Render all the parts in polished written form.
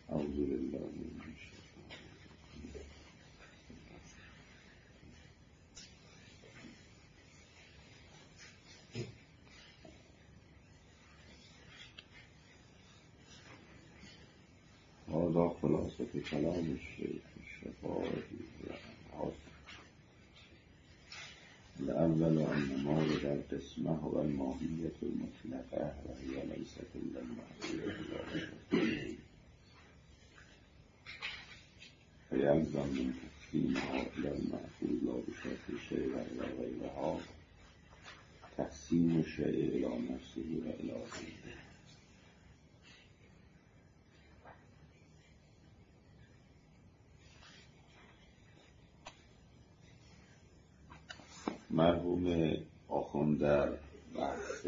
اعوذ بالله من الشیطان. هذا خلاصة كلام الشيخ الشفاعي الأول أن مورد القسمة هو الماهية المطلقة وهي ليست إلا المعقولة فيلزم من تقسيمها إلى المعقول لا بشرط الشيء وإلى غيرها تقسيم الشيء إلى نفسه وإلى غيره. مرحوم آخوند در بحث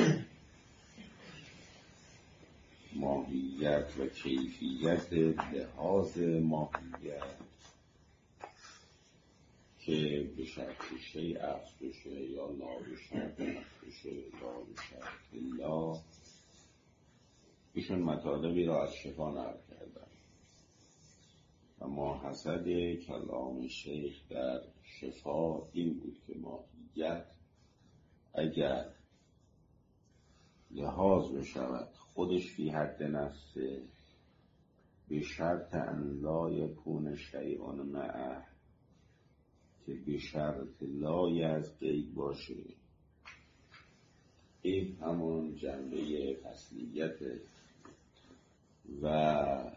ماهیت و کیفیت لحاظ ماهیت که به شرط شیء عکس بشه یا لا به شرط عکس بشه لا به شرط لا، ایشون مطالبی را از شفا نقل کردن و ماحصل کلام شیخ در شفا این بود که ماهیت اگر لحاظ بشود خودش فی حد نفسه به شرط ان لا یکون شیء معه، که به شرط لای از قید باشه، این همون جنبه فصلیت و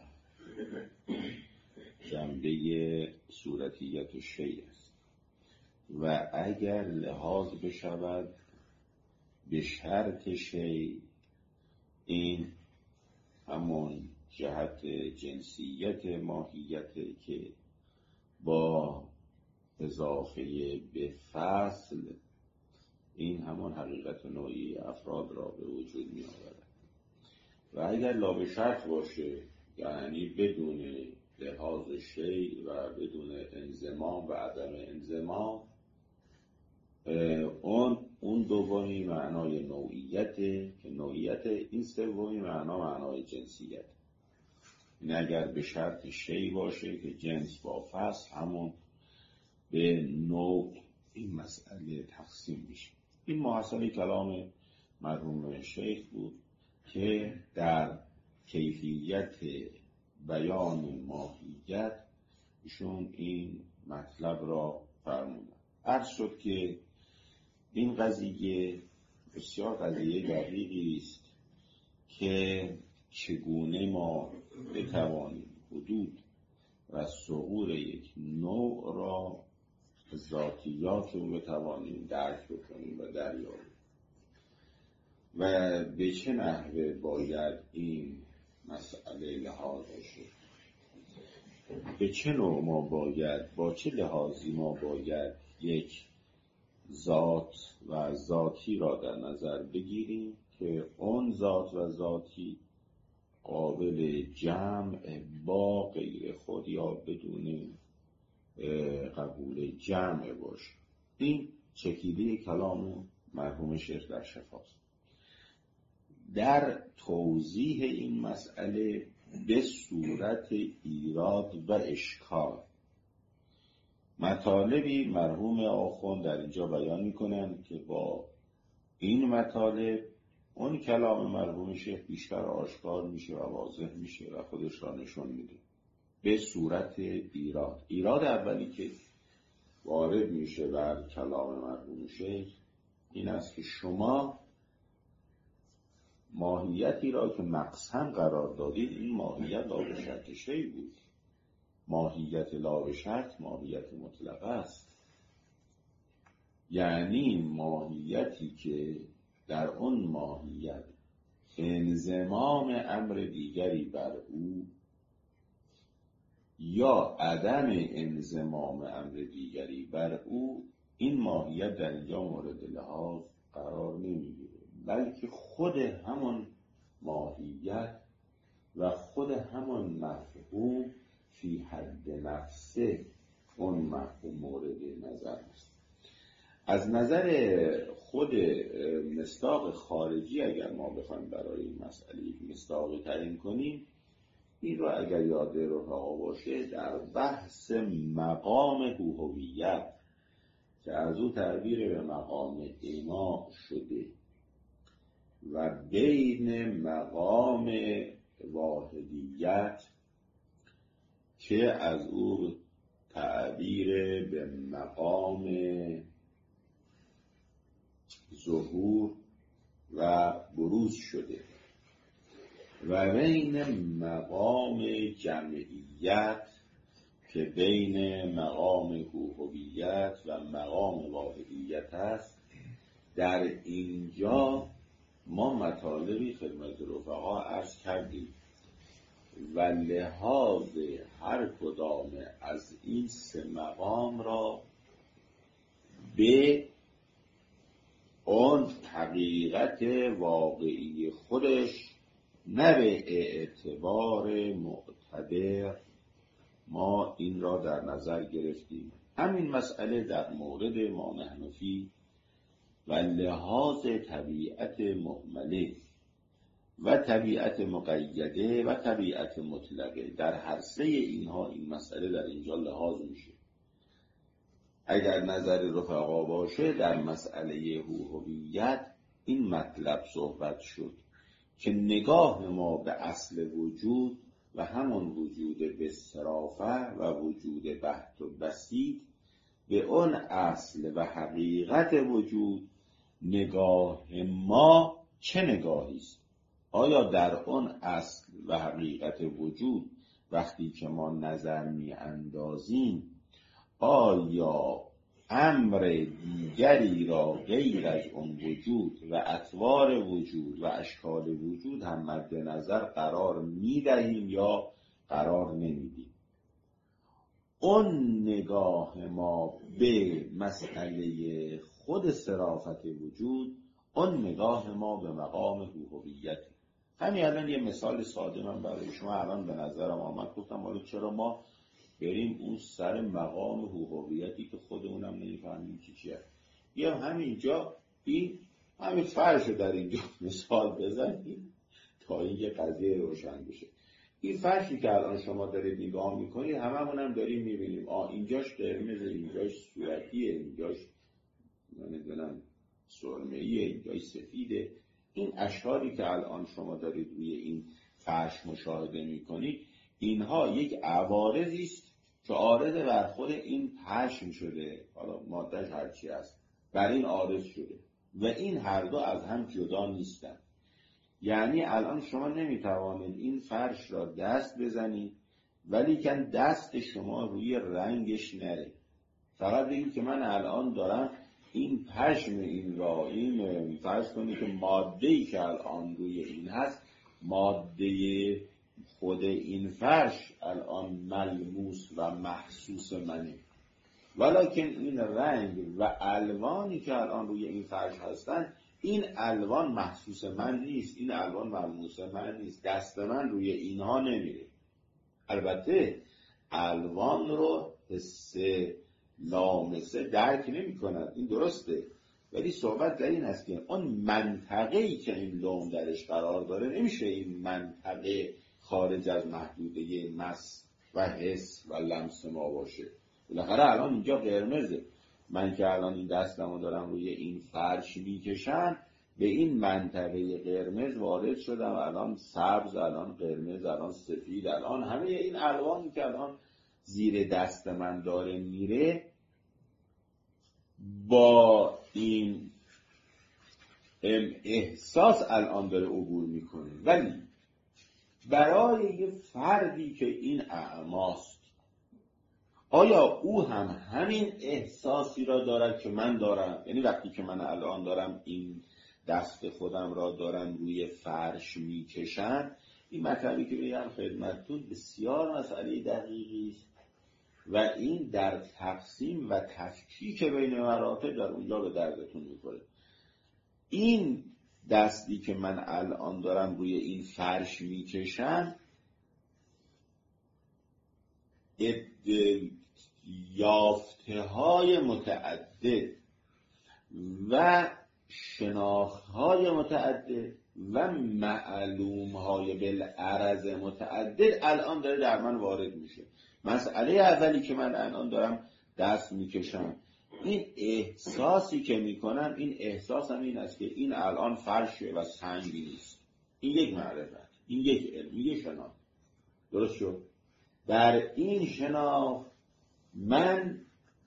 جنبه صورتیت شیء است. و اگر لحاظ بشود به شرط شیء، این همون جهت جنسیت ماهیت که با اضافه به فصل این همون حقیقت نوعی افراد را به وجود می آورد. و اگر لا به شرط باشه، یعنی بدون لحاظ شیء و بدون انضمام و عدم انضمام، اون دومی معنای نوعیته که نوعیت این سومی معنای جنسیت. این اگر به شرط شیء باشه که جنس با فصل همون به نوع این مسئله تقسیم میشه. این محصل کلام مرحوم شیخ بود که در کیفیت بیان ماهیت ایشون این مطلب را فرمودن. عرض شد که این قضیه بسیار قضیه دقیقی است که چگونه ما بتوانیم حدود و ثغور یک نوع را ذاتیات رو بتوانیم درک بکنیم و دریابیم و به چه نحوه باید این مسئله لحاظ بشه، به چه نوع ما باید، با چه لحاظی ما باید یک ذات و ذاتی را در نظر بگیریم که اون ذات و ذاتی قابل جمع با غیر خود یا بدون قبول جمع باشه. این چکیده کلام مرحوم شیخ در شفاست. در توضیح این مسئله به صورت ایراد و اشکال مطالبی مرحوم آخوند در اینجا بیان میکنن که با این مطالب اون کلام مرحوم شیخ بیشتر آشکار میشه و واضح میشه و خودش را نشون میده. به صورت ایراد اولی که وارد میشه بر کلام مرحوم شیخ این است که شما ماهیتی را که مقسم قرار دادید، این ماهیت لا به شرط شیء بود. ماهیت لا به شرط ماهیت مطلقه است، یعنی ماهیتی که در اون ماهیت انضمام امر دیگری بر او یا عدم انضمام امر دیگری بر او، این ماهیت در اینجا مورد لحاظ قرار نمیگیره، بلکه خود همون ماهیت و خود همون مفهوم فی حد نفسه اون مفهوم مورد نظر است. از نظر خود مصداق خارجی اگر ما بخوایم برای این مسئله مصداقی تعیین کنیم، این رو اگر یاد رفقا باشه در بحث مقام هویت که از او تعبیر به مقام ایما شده و بین مقام واحدیت که از او تعبیر به مقام ظهور و بروز شده و بین مقام جمعیت که بین مقام هویت و مقام واحدیت است. در اینجا ما مطالبی خدمت رفقا عرض کردیم و لحاظ هر کدام از این سه مقام را به اون حقیقت واقعی خودش نه به اعتبار معتبر ما این را در نظر گرفتیم. همین مسئله در مورد ما نحن فی و لحاظ طبیعت مؤمله و طبیعت مقیده و طبیعت مطلقه، در هر سه اینها این مسئله در اینجا لحاظ میشه. اگر نظر رفقا باشه در مسئله هویت این مطلب صحبت شد که نگاه ما به اصل وجود و همون وجود به صرافه و وجود بحت و بسیط به اون اصل و حقیقت وجود نگاه ما چه نگاهی است؟ آیا در اون اصل و حقیقت وجود وقتی که ما نظر می اندازیم آیا امر دیگری را غیر از اون وجود و اطوار وجود و اشکال وجود هم مد نظر قرار می دهیم یا قرار نمی دهیم؟ اون نگاه ما به مسئله خود صرافت وجود، اون نگاه ما به مقام هویت. همین الان یه مثال ساده من برای شما الان به نظرم آمد، گفتم حالا چرا ما بریم اون سر مقام هویتی که خودمونم نمی‌فهمیم چیه. بیا همینجا این همین فرش در اینجا مثال بزنیم تا این قضیه روشن بشه. این فرشی که الان شما دارید نگاه میکنید هممون هم داریم میبینیم اینجاش قرمز، اینجاش صورتیه، اینجاش نمیدونم سرمه‌ایه، اینجاش سفیده. این اشکالی که الان شما دارید روی این فرش مشاهده میکنید اینها یک عوارضی است که عارض بر خود این پشم شده، حالا مادهش هرچی هست بر این عارض شده و این هر دو از هم جدا نیستن. یعنی الان شما نمیتوانید این فرش را دست بزنید ولی که دست شما روی رنگش نره. فقط بگید که من الان دارم این پشم این را، این فرض کنید که ماده‌ای که الان روی این هست ماده خود این فرش الان ملموس و محسوس منه، ولکن این رنگ و الوانی که الان روی این فرش هستن این الوان محسوس من نیست، این الوان ملموس من نیست، دست من روی اینها نمیره. البته الوان رو حس لامسه درک نمی کند، این درسته، ولی صحبت در این هست که اون منطقه‌ای که این لون درش قرار داره نمیشه این منطقه خارج از محدوده مس و حس و لمس ما باشه. بالاخره الان اینجا قرمزه، من که الان این دستمو دارم روی این فرش میکشم به این منطقه قرمز وارد شدم، الان سبز، الان قرمز، الان سفید، الان همه این الوانی که الان زیر دست من داره میره با این احساس الان داره عبور میکنه. ولی برای یه فردی که این اعماست آیا او هم همین احساسی را دارد که من دارم؟ یعنی وقتی که من الان دارم این دست خودم را دارم روی فرش میکشم، این مطلبی که بگم خدمتتون بسیار مسئله دقیقی است و این در تقسیم و تفکیک بین مراتب در اونجا به دردتون میخوره. این دستی که من الان دارم روی این فرش میکشم یافته های متعدد و شناخت های متعدد و معلوم های بالعرض متعدد الان داره در من وارد میشه. مسئله اولی که من الان دارم دست میکشم، این احساسی که میکنم، این احساسم این است که این الان فرشه و سنگی نیست. این یک معرفت، این یک علم، این یک شناخت. درست شد؟ در این شناخت من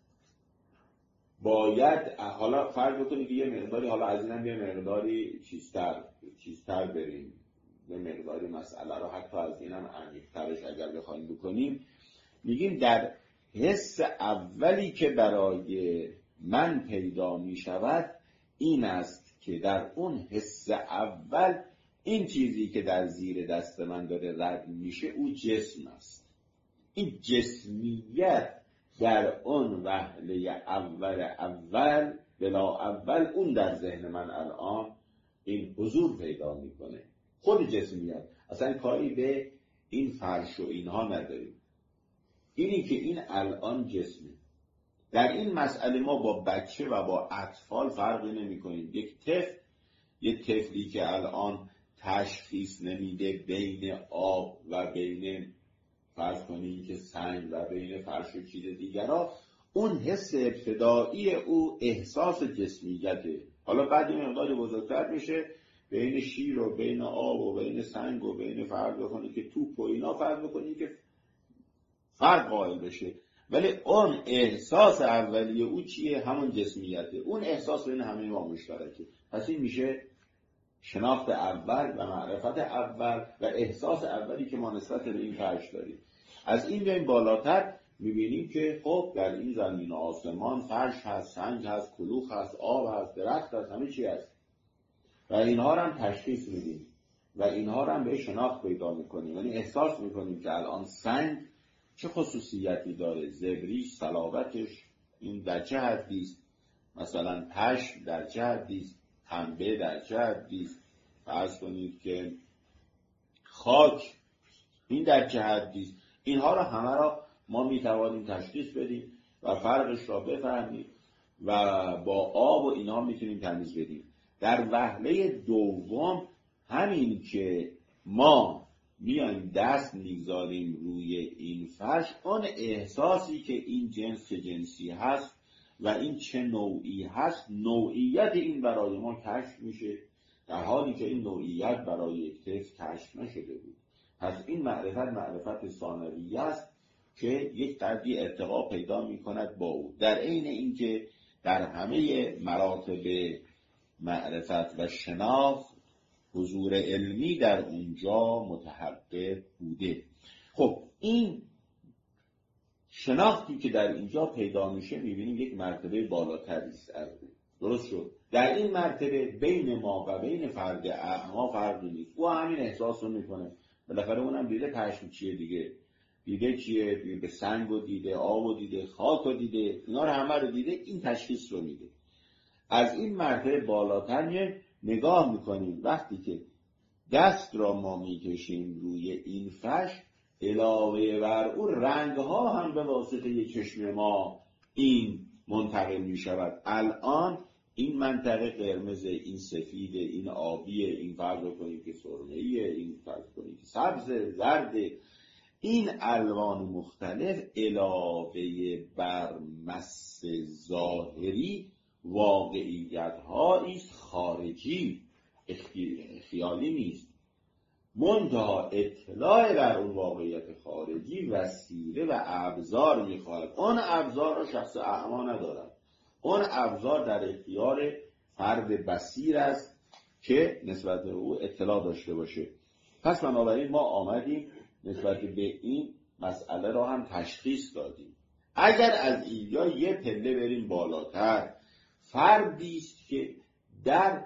باید حالا فرض بکنید که یه مقداری، حالا از اینم یه مقداری چیزتر بریم، یه مقداری مسئله رو حتی از اینم عمیق‌ترش اگر بخوایم بکنیم، میگیم در حس اولی که برای من پیدا می شود این است که در اون حس اول این چیزی که در زیر دست من داره رد میشه او جسم است. این جسمیت در اون وهله اول بلا اول اون در ذهن من الان این حضور پیدا میکنه. خود جسمیت اصلا کاری به این فرش و اینها نداریم، اینی که این الان جسمه. در این مسئله ما با بچه و با اطفال فرقی نمی کنیم. یک طفلی که الان تشخیص نمیده بین آب و بین فرض کنیم که سنگ و بین فرش و چیز دیگرها، اون حس ابتدایی او احساس جسمیته. حالا بعد این مقدار بزرگتر میشه، بین شیر و بین آب و بین سنگ و بین فرض بکنید که توپ و اینا فرض بکنید که فرق قائل بشه، ولی اون احساس اولیه او چیه؟ همون جسمیته. اون احساس بین همه ما مشترکه. پس این میشه شناخت اول و معرفت اول و احساس اولی که ما نسبت به این فرش داریم. از این بیایم بالاتر میبینیم که خب در این زمین و آسمان فرش هست، سنگ هست، کلوخ هست، آب هست، درخت هست، همه چی هست و اینها رو هم تشخیص میدیم و اینها رو هم به شناخت پیدا میکنیم. یعنی احساس میکنیم که الان سنگ چه خصوصیتی داره، زبریش، صلابتش این در چه حدیست، مثلا پشم در چه حدیست، پنبه در چه حدیست، فرض کنید که خاک این در چه حدیست. اینها رو همه را ما میتوانیم تشخیص بدیم و فرقش را بفهمیم و با آب و اینها میتونیم تمیز بدیم. در وهله دوم همین که ما میایم دست میگذاریم روی این فرش، اون احساسی که این جنس چه جنسی هست و این چه نوعی هست، نوعیت این برای ما کشف میشه، در حالی که این نوعیت برای یک طفل کشف نشده بود. پس این معرفت ثانویه است که یک قدری ارتقا پیدا میکند با او، در عین اینکه در همه مراتب معرفت و شناخت حضور علمی در اونجا متحقق بوده. خب این شناختی که در اینجا پیدا میشه میبینیم یک مرتبه بالاتری است. درست شد؟ در این مرتبه بین ما و بین فرد اعما فرقی نیست. او همین احساس رو میکنه، بالاخره اونم دیده پشم چیه دیگه، دیده چیه، به سنگ رو دیده، آب رو دیده، خاک رو دیده، اینا رو همه رو دیده، این تشخیص رو میده. از این مرتبه بالاتر نگاه میکنیم، وقتی که دست را ما میکشیم روی این فرش، علاوه بر اون رنگ ها هم به واسطه چشم ما این منتقل میشود. الان این منطقه قرمز، این سفید، این آبی، این فرض کنید که سرمه‌ای، این فرض کنید که سبز، زرد، این الوان مختلف علاوه بر مس ظاهری واقعیت هایی است خارجی، خیالی نیست. منتها اطلاع بر اون واقعیت خارجی وسیله و ابزار میخواهد. اون ابزار رو شخص اعما ندارد، اون ابزار در اختیار فرد بصیر است که نسبت به او اطلاع داشته باشه. پس بنابراین ما آمدیم نسبت به این مسئله را هم تشخیص دادیم. اگر از اینجا یه پله بریم بالاتر، فردی است که در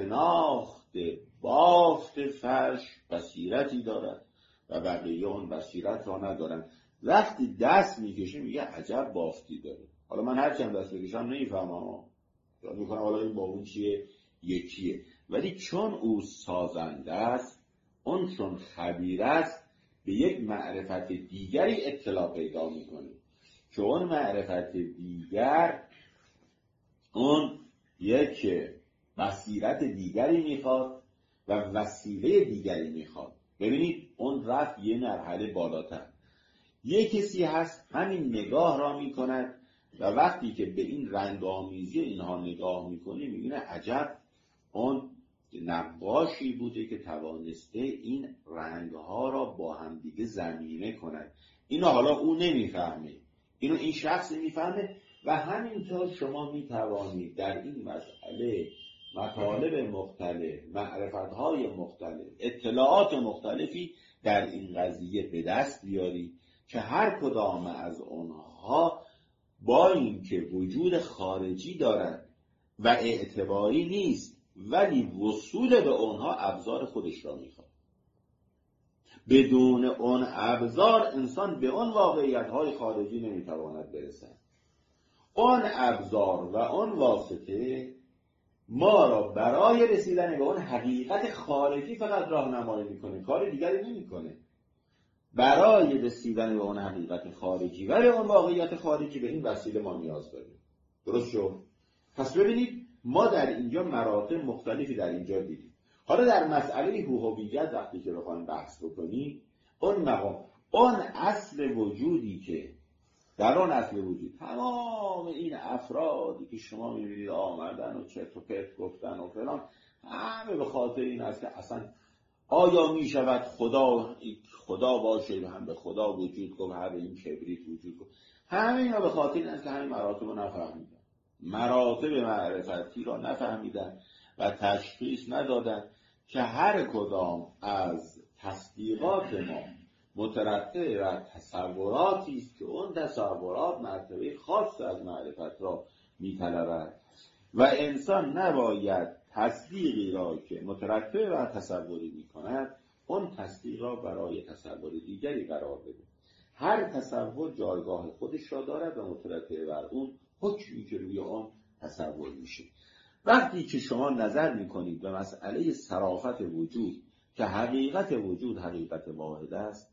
شناخت بافت فرش بصیرتی دارد و بقیه اون بصیرت را ندارن. وقتی دست میکشه میگه عجب بافتی داره. حالا من هر چند دست بکشم نمیفهمم، میکنم حالا این با اون چیه، یکیه. ولی چون او سازنده است، اون چون خبیر است، به یک معرفت دیگری اطلاع پیدا میکنه که اون معرفت دیگر اون یک بصیرت دیگری میخواد و وسیله دیگری میخواد. ببینید اون رفت یه مرحله بالاتر. یه کسی هست همین نگاه را میکند و وقتی که به این رنگ‌آمیزی اینها نگاه میکنه میبینه عجب اون نقاشی بوده که توانسته این رنگها را با هم دیگه ضمیمه کند. اینو حالا او نمیفهمه، اینو این شخص نمیفهمه و همینطور شما میتوانید در این مسئله مطالب مختلف، معرفت‌های مختلف، اطلاعات مختلفی در این قضیه به دست بیاری که هر کدام از اونها با اینکه وجود خارجی دارد و اعتباری نیست ولی وصول به اونها ابزار خودش را میخواد. بدون اون ابزار انسان به اون واقعیت‌های خارجی نمیتواند برسد. اون ابزار و اون واسطه ما را برای رسیدن به اون حقیقت خارجی فقط راهنمایی میکنه، کار دیگری نمیکنه. برای رسیدن به اون حقیقت خارجی و به اون واقعیت خارجی به این وسیله ما نیاز داریم. درست شد؟ پس ببینید ما در اینجا مراتب مختلفی در اینجا دیدیم. حالا در مسئله هویت وقتی که بخوایم بحث بکنیم، اون مقام، اون اصل وجودی که در اون اصل وجود تمام این افرادی که شما میبینید آمدن و چرت و پرت گفتن و فلان، همه به خاطر این است که اصلا آیا می شود خدا باشه، هم به خدا وجود گفت، هم به این کبریت وجود گفت. همه اینا به خاطر این است که همین مراتب رو نفهمیدن، مراتب معرفتی را نفهمیدن و تشخیص ندادن که هر کدام از تصدیقات ما مترتب بر تصوراتی است که اون تصورات مرتبه خاص از معرفت را می‌طلبد و انسان نباید تصدیقی را که مترتب بر تصوری می‌کند اون تصدیق را برای تصور دیگری قرار بده. هر تصور جایگاه خودش را دارد و مترتب بر اون حکمی که روی آن تصور میشه. وقتی که شما نظر می‌کنید به مسئله صرافت وجود که حقیقت وجود حقیقت واحد است،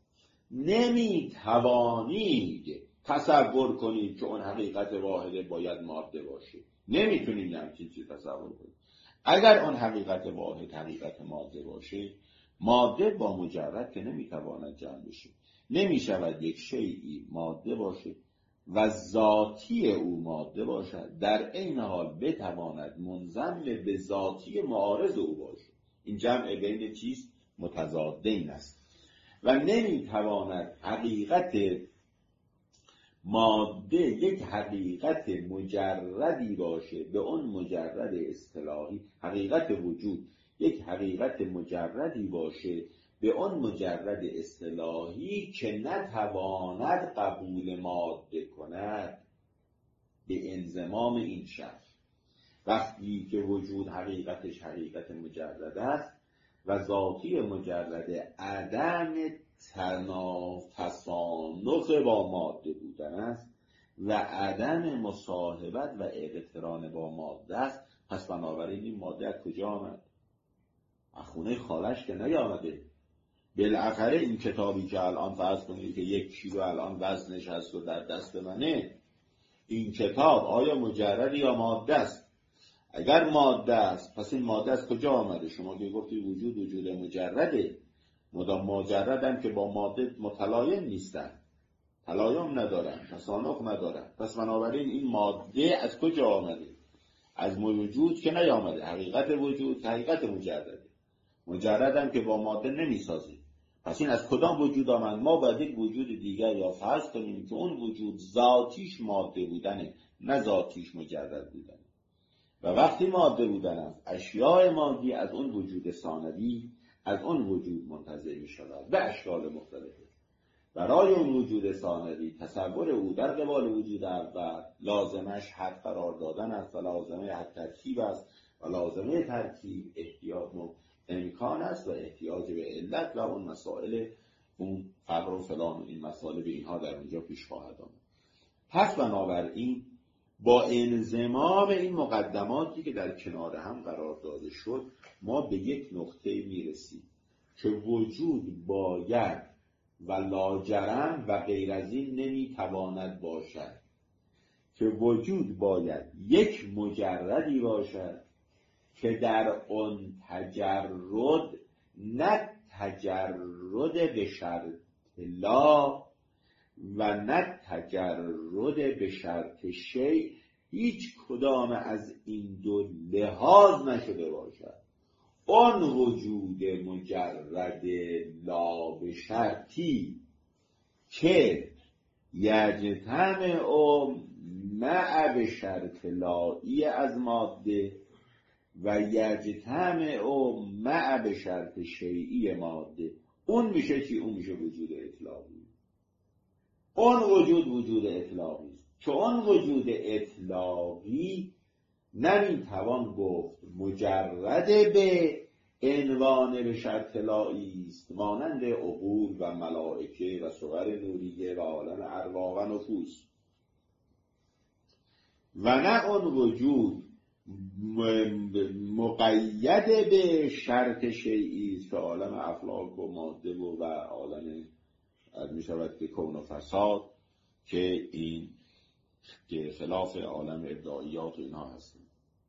نمی‌توانید تصور کنید که اون حقیقت واحد باید ماده باشه. نمیتونید همچین چیزی تصور کنید. اگر اون حقیقت واحد حقیقت ماده باشه، ماده با مجرد که نمیتواند جمع بشه. نمیشود یک شیئی ماده باشه و ذاتی او ماده باشد در عین حال بتواند منضم به ذاتی معارض او باشه. این جمع بین چیست؟ متضادین است. و نمیتواند حقیقت ماده یک حقیقت مجردی باشه به اون مجرد اصطلاحی، حقیقت وجود یک حقیقت مجردی باشه به اون مجرد اصطلاحی که نتواند قبول ماده کند به انضمام این شرط. وقتی که وجود حقیقتش حقیقت مجرد است و ذاتی مجرد عدم تصانف با ماده بودن است و عدم مصاحبت و اقتران با ماده است، پس بنابراین این ماده از کجا آمد؟ از خونه خالش که نیامده. بالاخره این کتابی که الان فرض کنید که 1 کیلو الان وزنش هست و در دست منه، این کتاب آیا مجرد یا ماده است؟ اگر ماده است پس این ماده از کجا آمده؟ شما که گفتی وجود مجرده، مدام مجرد هم که با ماده متلایم نیستن، تلایم ندارن، تصانف ندارن، پس بنابراین این ماده از کجا آمده؟ از وجود که نیامده. حقیقت وجود حقیقت مجرد هم که با ماده نمیسازه، پس این از کدام وجود آمد؟ ما باید یک وجود دیگر یا فرض کنیم که اون وجود ذاتیش ماده بودنه، نه ذاتیش مجرد بودنه. و وقتی ماده بودن است، اشیاء مادی از اون وجود ثانوی، از اون وجود منتزع می شود به اشکال مختلفه. برای اون وجود ثانوی تصور او در قبال وجود اول لازمش حد قرار دادن است و لازمه حد ترکیب است و لازمه ترکیب احتیاج و امکان است و احتیاج به علت و اون مسائل، اون فقر و فلان و این مسائل به اینها در اونجا پیش خواهد آمد. پس بنابراین با انضمام این مقدماتی که در کنار هم قرار داده شد ما به یک نقطه میرسیم که وجود باید و لاجرم و غیر از این نمیتواند باشد، که وجود باید یک مجردی باشد که در اون تجرد نه تجرد به شرط لا و نه تجرد به شرط شیء هیچ کدام از این دو لحاظ نشده باشد. اون وجود مجرد لا به شرطی که یجتمع مع به شرط لایی از ماده و یجتمع مع به شرط شیئی ماده، اون میشه چی؟ اون میشه وجود اطلاقی. اون وجود اطلاقی است که اون وجود اطلاقی نمیتوان گفت مجرد به عنوان به شرط لایی است مانند عقول و ملائکه و صور نوریه و عالم ارواح و نفوس، و نه اون وجود مقید به شرط شیئی است که عالم افلاک و ماده و عالم می شود که کون و فساد، که این که خلاف عالم ابداعیات و اینها هستند.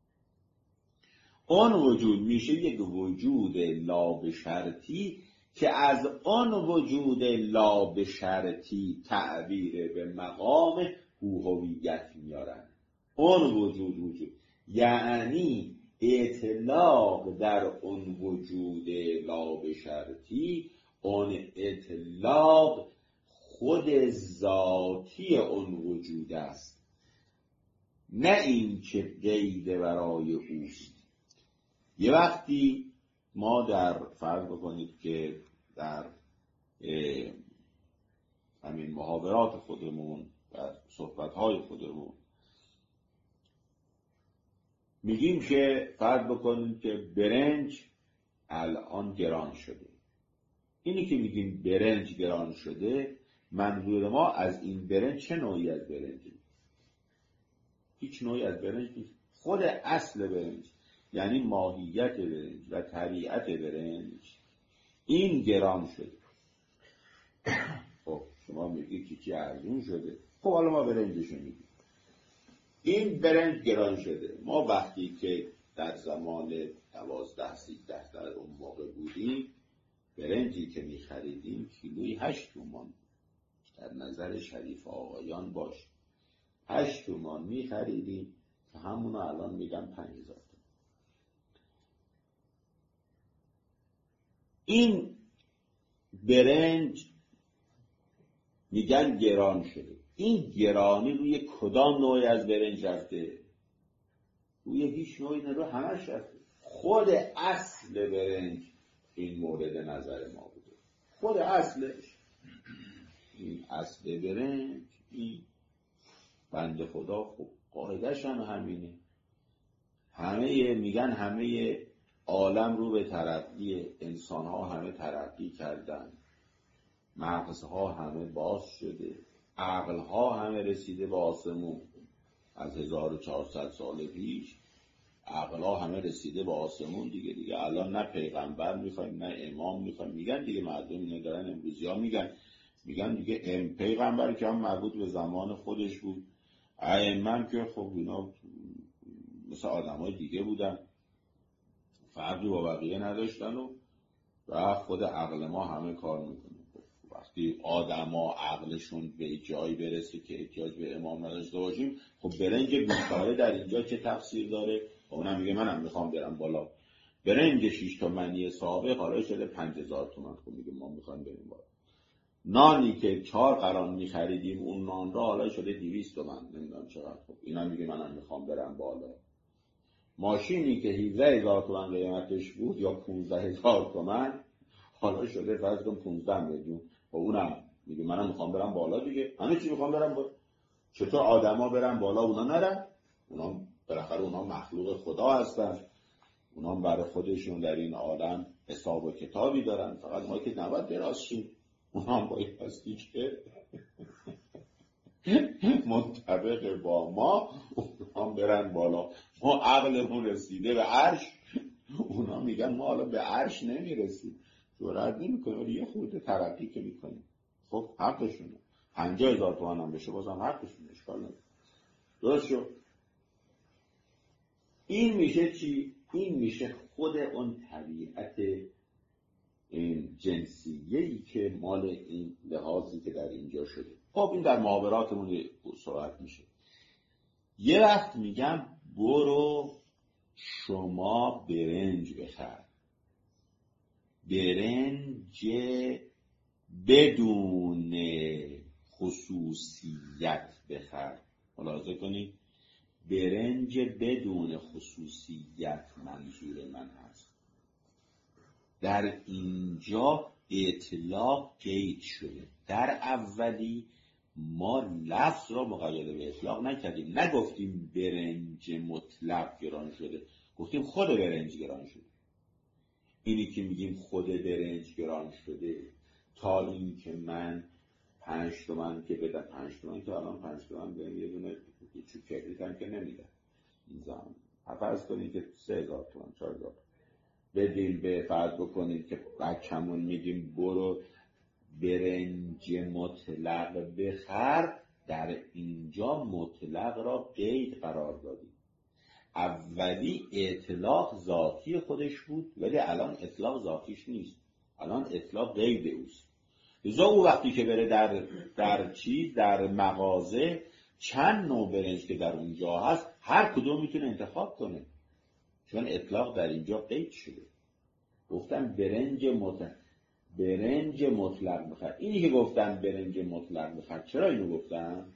اون وجود میشه یک وجود لا به شرطی که از اون وجود لا به شرطی تعبیر به مقام هویت میارن. اون وجود یعنی اطلاق در اون وجود لا به شرطی، اون اطلاق خود ذاتی اون وجود است، نه این که قید برای اوست. یه وقتی ما در فرض بکنید که در همین محاورات خودمون در صحبت‌های خودمون میگیم که فرض بکنید که برنج الان گران شده. اینی که میگیم برنج گران شده، منظور ما از این برنج چه نوعی از برنجی؟ هیچ نوعی از برنج نیست. خود اصل برنج، یعنی ماهیت برنج و طبیعت برنج، این گران شده. خب شما میگید که ارزون شده، خب حالا ما برنجشو میگیم. این برنج گران شده. ما وقتی که در زمان 12-13 در اون موقع بودیم، برنجی که میخریدیم کیلویی 8 تومان، در نظر شریف آقایان باشه 8 تومان میخریدیم که همونو الان میگن 5000 تومان. این برنج میگن گران شده. این گرانی روی کدام نوعی از برنج رفته؟ روی هیچ نوعی نه، روی همش رفته. خود اصل برنج این مورد نظر ما بوده. خود اصلش، این اصل برنج، این بنده خدا خب قاعدش هم همینه. همه میگن همه عالم رو به ترقی، انسان ها همه ترقی کردن، مغزها همه باز شده، عقلها همه رسیده به آسمون. از 1400 سال پیش عقلها همه رسیده به آسمون دیگه الان نه پیغمبر میخوایم نه امام میخوایم. میگن دیگه مردم اینو دارن، امروزی ها میگن دیگه پیغمبر که هم مربوط به زمان خودش بود، ائمه که خب اینا مثل آدم های دیگه بودن، فرقی با بقیه نداشتن و خود عقل ما همه کار میکنه. وقتی آدما عقلشون به جایی برسه که احتیاج به امام نداشته باشیم، خب برنج بیچاره در اینجا چه تفسیر داره؟ اونم میگه منم میخوام برم بالا. برنج 6 تومانی سابق حالا شده 5000 تومان. خب میگه ما میخوایم بریم بالا. نانی که 4 قران میخریدیم اون نان را حالا شده 200 تومان، نمیدونم چقدر. خب اینا میگه منم میخوام برم بالا. ماشینی که 17000 تومان قیمتش بود یا 15000 تومان حالا شده فرض کن 15 میلیون. و اونم میگه منم میخوام برم بالا دیگه. همه چی میخوام برم بالا. چطور آدما برن بالا اونا نرن؟ اونا بالاخره اونا مخلوق خدا هستن. اونا برای خودشون در این عالم حساب و کتابی دارن. فقط ما که نباید درازشیم. اونا هم باید هستی که منطبق با ما اونا برن بالا. ما عقلمون رسیده به عرش، اونا میگن ما حالا به عرش نمیرسیم. جرأت نمی‌کنه ولی یه خورده ترقی که میکنیم. خب حقشونه. 50000 تومان هم بشه بازم حقشونه، اشکال نداره. درست شد. این میشه چی؟ این میشه خود اون طبیعت این جنسیه‌ای که مال این لحاظی که در اینجا شده. خب این در محاوراتمون صحبت میشه. یه وقت میگم برو شما برنج بخر، برنج بدون خصوصیت بخر. ملاحظه کنید برنج بدون خصوصیت منظور من هست. در اینجا اطلاق قید شده. در اولی ما لفظ را مقید به اطلاق نکردیم، نگفتیم برنج مطلق گران شده، گفتیم خود برنج گران شده. اینی که میگیم خود برنج گران شده تا این که من 5 تومن که بدم، 5 تومن که الان 5 تومن بهم یه دونه چوب کبریت هم که نمیدن این زمان. فرض کنید که 3000 تومن 4000 بدیم، به فرض بکنید که بچمون میگیم برو برنج مطلق بخر. در اینجا مطلق را قید قرار دادیم. اولی اطلاق ذاتی خودش بود ولی الان اطلاق ذاتیش نیست، الان اطلاق قید اوست. لذا او وقتی که بره در مغازه چند نوع برنج که در اونجا هست هر کدوم میتونه انتخاب کنه، چون اطلاق در اینجا قید شده. گفتم برنج مطلق بخر. اینی که گفتم برنج مطلق بخر، چرا اینو گفتم؟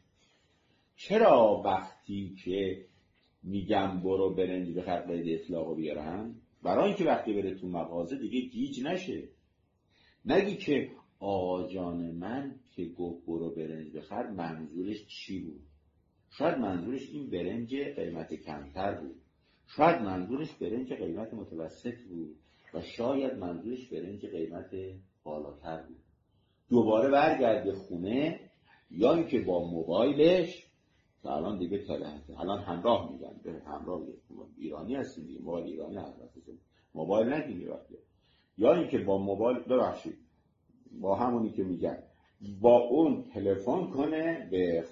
چرا وقتی که میگم برو برنج بخر قید اطلاقو بیارم؟ برای اینکه وقتی بره تو مغازه دیگه گیج نشه، نگی که آقا جان من که گفت برو برنج بخر منظورش چی بود؟ شاید منظورش این برنج قیمت کمتر بود، شاید منظورش برنج قیمت متوسط بود و شاید منظورش برنج قیمت بالاتر بود. دوباره برگرده خونه، یا اینکه با موبایلش که الان دیگه الان همراه میگن، به همراه ایرانی هستیم دیگه، موبایل ایرانی هست، موبایل نگیری وقتی، یا اینکه با موبایل ببخشید با همونی که میگن با اون تلفن کنه به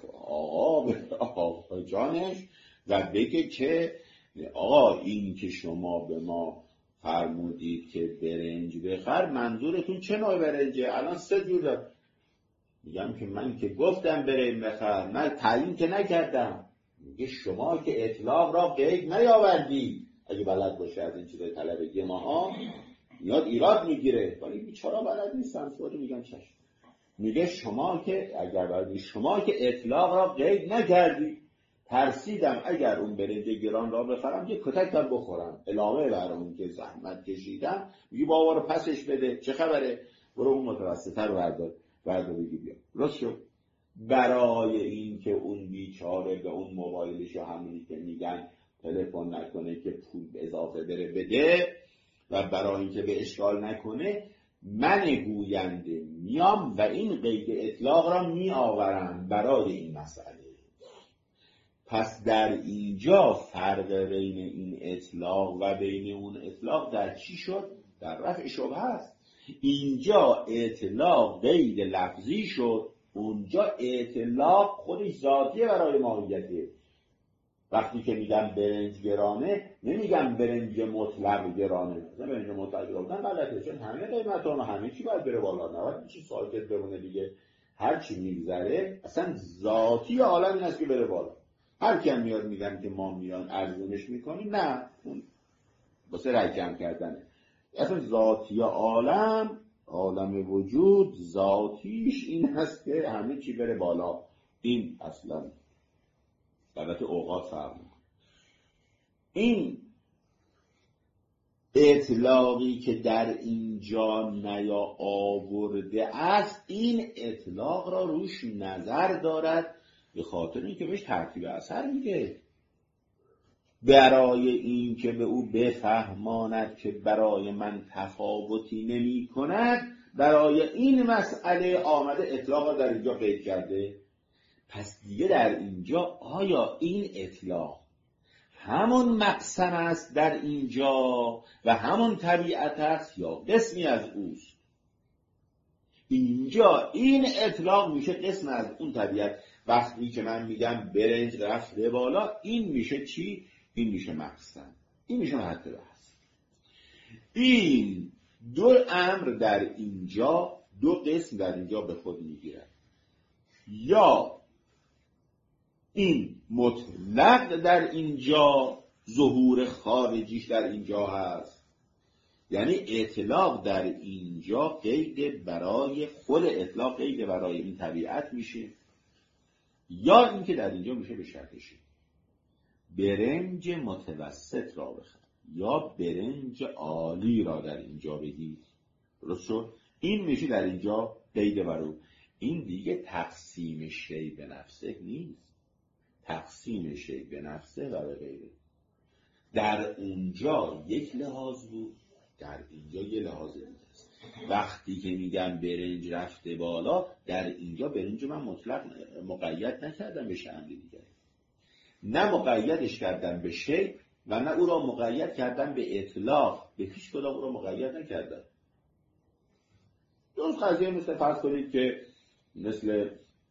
آقا جانش و بگه که آقا این که شما به ما فرمودید که برنج بخر منظورتون چه نوع برنجه؟ الان 3 جور دارم. میگم که من که گفتم برنج بخر، نه تعیین که نکردم. میگه شما که اطلاق را قید نیاوردی. اگه بلد باشه از این چیزای طلبگی ماها میاد ایراد میگیره، ولی بیچارا بلد نیستن، خودت میگن چشم. میگه شما که اگر بلدی، شما که اطلاق را قید نکردی، ترسیدم اگر اون برنج گران را بخرم یه کتکم بخورم. علاوه بر اون که زحمت کشیدم، میگه بابا رو پسش بده، چه خبره، برو اون متوسطه رو بردار بگی بیا. راست شد. برای این که اون بیچاره به اون موبایلش و همونی که میگن تلفن نکنه که پول اضافه بره بده و برای اینکه به اشکال نکنه، من گوینده میام و این قید اطلاق را می آورم برای این مسئله. پس در اینجا فرق بین این اطلاق و بین اون اطلاق در چی شد؟ در رفع شبهه است. اینجا اطلاق قید لفظی شد، اونجا اطلاق خودش ذاتیه برای ماهیته. وقتی که میگم برنج گرانه نمیگم برنج مطلق گرانه. مثلا برنج مطلق گرانه غلطه، چون همه قیمت ها همه چی باید بره بالا، نباید چی ساکت بمونه دیگه. هر چی میگذره اصلا ذاتی عالم این است که بره بالا. هر کی هم میاد میگن که ما میان ارزونش میکنیم، نه، اون واسه رقم کردنه. اصلا ذاتی عالم وجود ذاتیش این هست که همه چی بره بالا. این اصلا البته اوقات فرق میکنه. این اطلاقی که در اینجا نیا آورده است، این اطلاق را روش نظر دارد به خاطر اینکه بهش ترتیب اثر میده، برای این که به او بفهماند که برای من تفاوتی نمی کند. برای این مسئله آمده اطلاق را در اینجا قید کرده. پس دیگه در اینجا آیا این اطلاق همون مقسم است در اینجا و همون طبیعت است یا قسمی از اوست؟ اینجا این اطلاق میشه قسم از اون طبیعت. وقتی که من میگم برنج رفته بالا، این میشه چی؟ این میشه مقسم، این میشه محط بحث. این دو امر در اینجا، دو قسم در اینجا به خود میگیرن. یا این مطلق در اینجا ظهور خارجیش در اینجا هست، یعنی اطلاق در اینجا قید برای خود اطلاق، قید برای این طبیعت میشه، یا اینکه در اینجا میشه به شرطشه برنج متوسط را بخر یا برنج عالی را در اینجا بگید. درست شد؟ این میشه در اینجا قید برای. این دیگه تقسیم شی به نفسه نیست، تقسیم شی به نفسه و به غیره. در اونجا یک لحاظ بود، در اینجا یک لحاظ دیگه است. وقتی که میگم برنج رفته بالا، در اینجا برنج من مطلق مقید نکردم به شأن دیگه، نه مقیدش کردم به شی و نه او را مقید کردم به اطلاق، به هیچ کدام او را مقید نکردم. درست قضیه مثل فرض کنید که مثل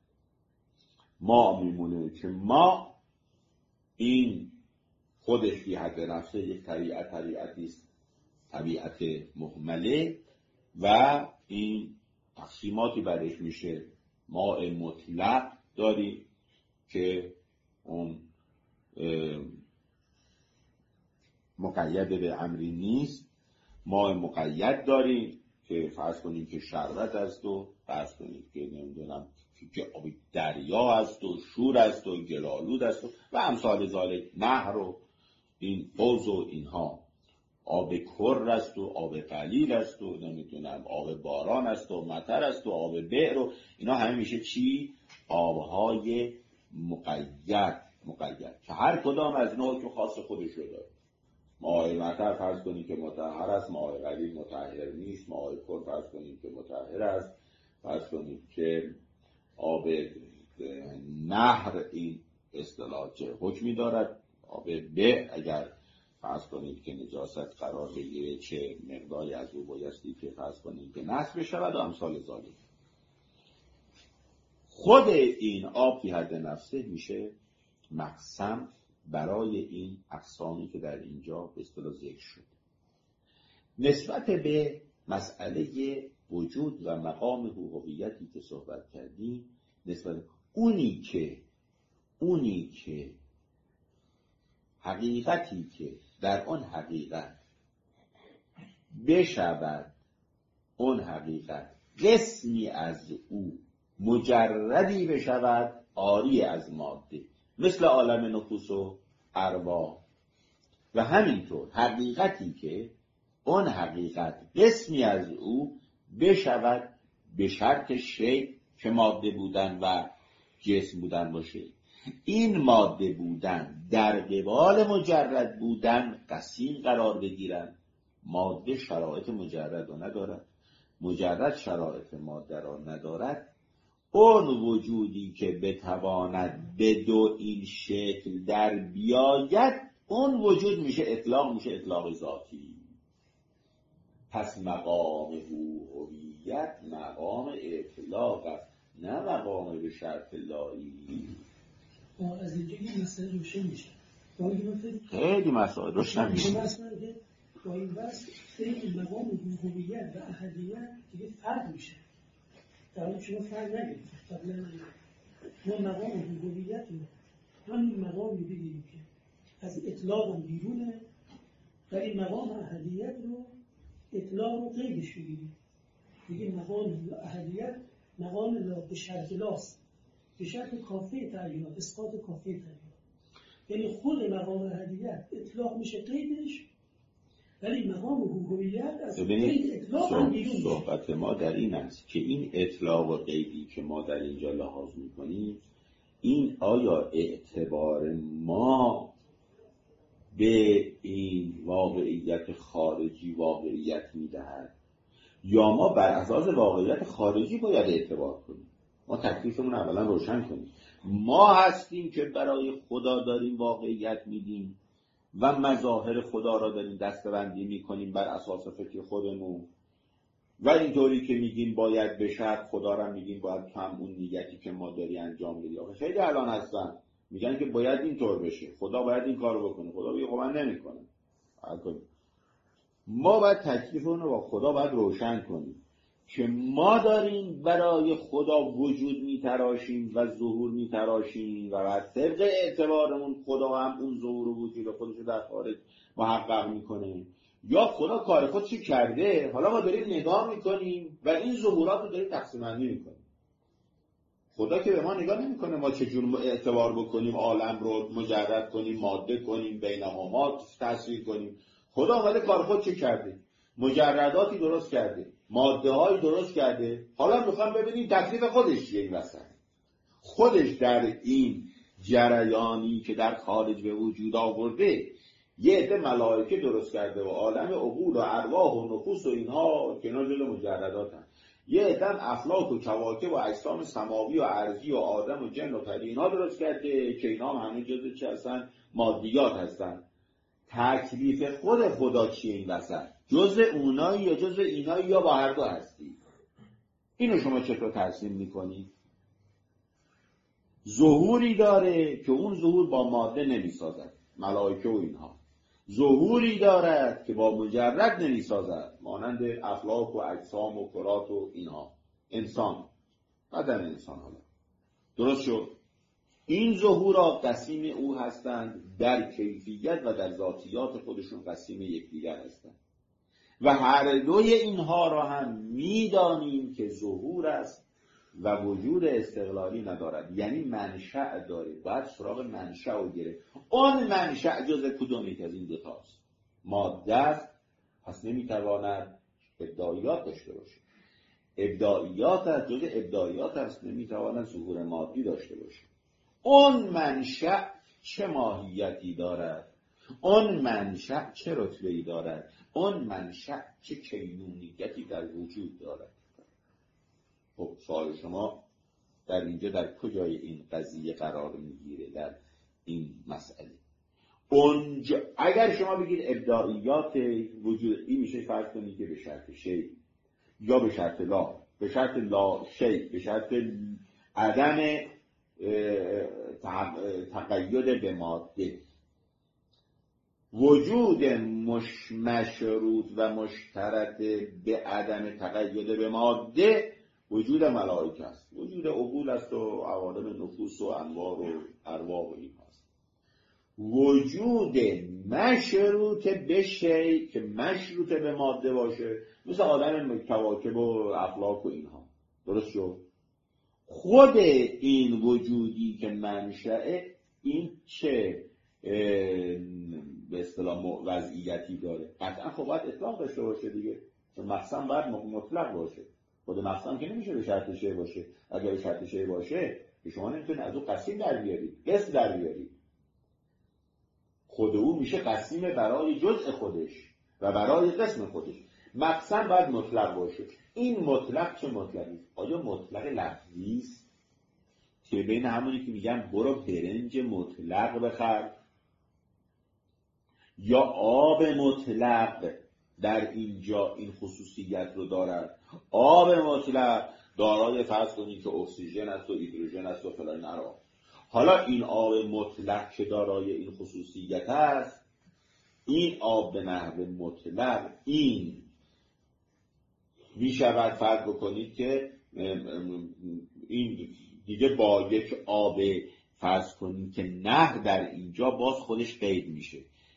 ما میمونه که ما این خودش فی حد نفسه یک طبیعتی است، طبیعت مهمله و این تقسیماتی برش میشه. ما مطلق داریم که اون مقید به امری نیست، ما مقید داریم که فرض کنیم که شربت است و فرض کنیم که نمیدونم که آب دریا است و شور است و گلالود است و امثال ذالک، نهر و این حوض و اینها، آب کر است و آب قلیل است و نمیدونم آب باران است و مطر است و آب بئر و اینا همه میشه چی؟ آبهای مقید که هر کدام از نوع که خاص خودش رو داره. ماء مطر فرض کنیم که مطهر است، ماء قلیل مطهر نیست، ماء کر فرض کنیم که مطهر است، فرض کنیم که آب نهر این اصطلاح چه حکمی دارد، آب بئر اگر فرض کنید که نجاست قرار بگیره چه مقداری از او بایستی که فرض کنید که نصب بشود و امثال ذالک. خود این آب فی حد نفسه میشه مقسم برای این اقسامی که در اینجا به اصطلاح ذکر شد. نسبت به مسئله وجود و مقام هویتی که صحبت کردیم، نسبت اونی که حقیقتی که در آن حقیقت بشود، اون حقیقت قسمی از او مجردی بشود عاری از ماده، مثل عالم نفوس و ارواح، و همینطور حقیقتی که اون حقیقت قسمی از او بشود به شرط شی که ماده بودن و جسم بودن باشه. این ماده بودن در قبال مجرد بودن قسیم قرار بگیرن. ماده شرایط مجرد را ندارد، مجرد شرایط ماده را ندارد. اون وجودی که بتواند به دو این شکل در بیاید، اون وجود میشه اطلاق ذاتی. پس مقام هویت مقام اطلاق است، نه مقام به شرط لایی. از اینجا این مسئله روشن میشه. خیلی مسائل روشن میشه. با این بس خیلی مقام هویت و احدیت دیگه فرق میشه. در حالی شما فرق نگید. ما مقام هویت رو همین مقامی بگیریم که از اطلاق هم بیرونه، و این مقام احدیت رو اطلاق رو قیدش بگیریم. دیگه مقام احدیت مقام لا به شرط لاست، به شرط کافه تعیینات، اسقاط کافه تعیینات. یعنی خود مقام احدیت اطلاق میشه قیدش، ولی مقام هویت از قید اطلاق هم بیرون میشه. صحبت ما در این است که این اطلاق و قیدی که ما در اینجا لحاظ میکنیم، این آیا اعتبار ما به این واقعیت خارجی واقعیت میدهد، یا ما بر اساس واقعیت خارجی باید اعتبار کنیم؟ ما تکلیفمون اولا روشن کنیم. ما هستیم که برای خدا داریم واقعیت میدیم و مظاهر خدا را داریم دسته‌بندی میکنیم بر اساس فکر خودمون، و اینطوری که میگیم باید بشه، خدا را میگیم باید کم اون نیتی که ما داری انجام بدی. آخه خیلی الان هستن میگن که باید اینطور بشه، خدا باید این کارو بکنه، خدا میگه خب من نمیکنم. ما باید تکلیفمون رو با خدا باید روشن کنیم که ما داریم برای خدا وجود میتراشیم و ظهور میتراشیم و بر طبق اعتبارمون خدا هم اون ظهور و وجود خودش رو در خارج محقق میکنه، یا خدا کار خودش کرده، حالا ما داریم نگاه میکنیم و این ظهورات رو داریم تقسیم بندی میکنیم. خدا که به ما نگاه نمیکنه ما چجور اعتبار بکنیم، عالم رو مجرد کنیم، ماده کنیم، بینهما تصویر کنیم. خدا اومده کار خودش کرده، مجرداتی درست کرده، ماده هایی درست کرده. حالا میخوام ببینیم تکلیف خودش چیه این وسط. خودش در این جریانی که در خارج به وجود آورده یه عده ملائکه درست کرده و عالم عقول و ارواح و نفوس و اینها که اینا جزء مجردات هستند. یه عده افلاک و کواکب و اجسام سماوی و ارضی و آدم و جن و پری اینها درست کرده که اینا هم همه جزء چی هستن؟ مادیات هستن. تکلیف خود خدا چیه این وسط؟ جزء اونایی یا جزء اینایی یا با هر دو هستی؟ اینو شما چطور ترسیم میکنی؟ ظهوری داره که اون ظهور با ماده نمیسازد، ملائکه و اینها. ظهوری دارد که با مجرد نمیسازد، مانند افلاک و اجسام و کرات و اینها. انسان، بدن انسان. حالا درست شد؟ این ظهورات قسیم او هستند، در کیفیت و در ذاتیات خودشون قسیم یکدیگر هستند و هر دوی اینها را هم میدانیم که ظهور است و وجود استقلالی ندارد، یعنی منشأ داره. باید سراغ منشأ رو گرفت. اون منشأ جز کدوم یک از این دوتاست؟ ماده است، پس نمیتواند ابداعیات داشته باشه. ابداعیات است، جز ابداعیات است، نمیتواند ظهور مادی داشته باشه. اون منشأ چه ماهیتی دارد؟ اون منشأ چه رتبه‌ای دارد؟ اون منشأ چه کینونیتی در وجود دارد؟ خب سوال شما در اینجا در کجای این قضیه قرار میگیره؟ در این مسئله اونجا اگر شما بگید ابداعیات وجود، این میشه فرض کنید که به شرط شی یا به شرط لا، به شرط لا شی، به شرط عدم تقید به ماده. وجود مشروط و مشترط به عدم تقید به ماده وجود ملائکه است، وجود عقول است و عوالم نفوس و انوار و ارواح و این هست. وجود مشروط به شی که مشروط به ماده باشه، مثل آدم کواکب و افلاک و اینها. درست شد؟ خود این وجودی که منشأ، این چه به اصطلاح وضعیتی داره؟ قطعا خب باید اطلاق داشته باشه دیگه، چون مقسم باید مطلق باشه. خود مقسم که نمیشه به شرط شی باشه. اگر به شرط شی باشه که شما نمیتونید از اون قسیم در بیارید، قسم در بیارید. خود او میشه قسیم برای جزء خودش و برای قسم خودش. مقسم باید مطلق باشه. این مطلق چه مطلقی؟ آیا مطلق لفظی است که بین همونی که میگن برو برنج مطلق بخر، یا آب مطلق در اینجا این خصوصیت رو دارد؟ آب مطلق دارای فرض کنید که اکسیژن است و هیدروژن است و فلان نرا. حالا این آب مطلق که دارای این خصوصیت است، این آب به نحو مطلق این میشود فرض بکنید که این دیگه با یک آب فرض کنید که نهر در اینجا باز خودش قید میشه.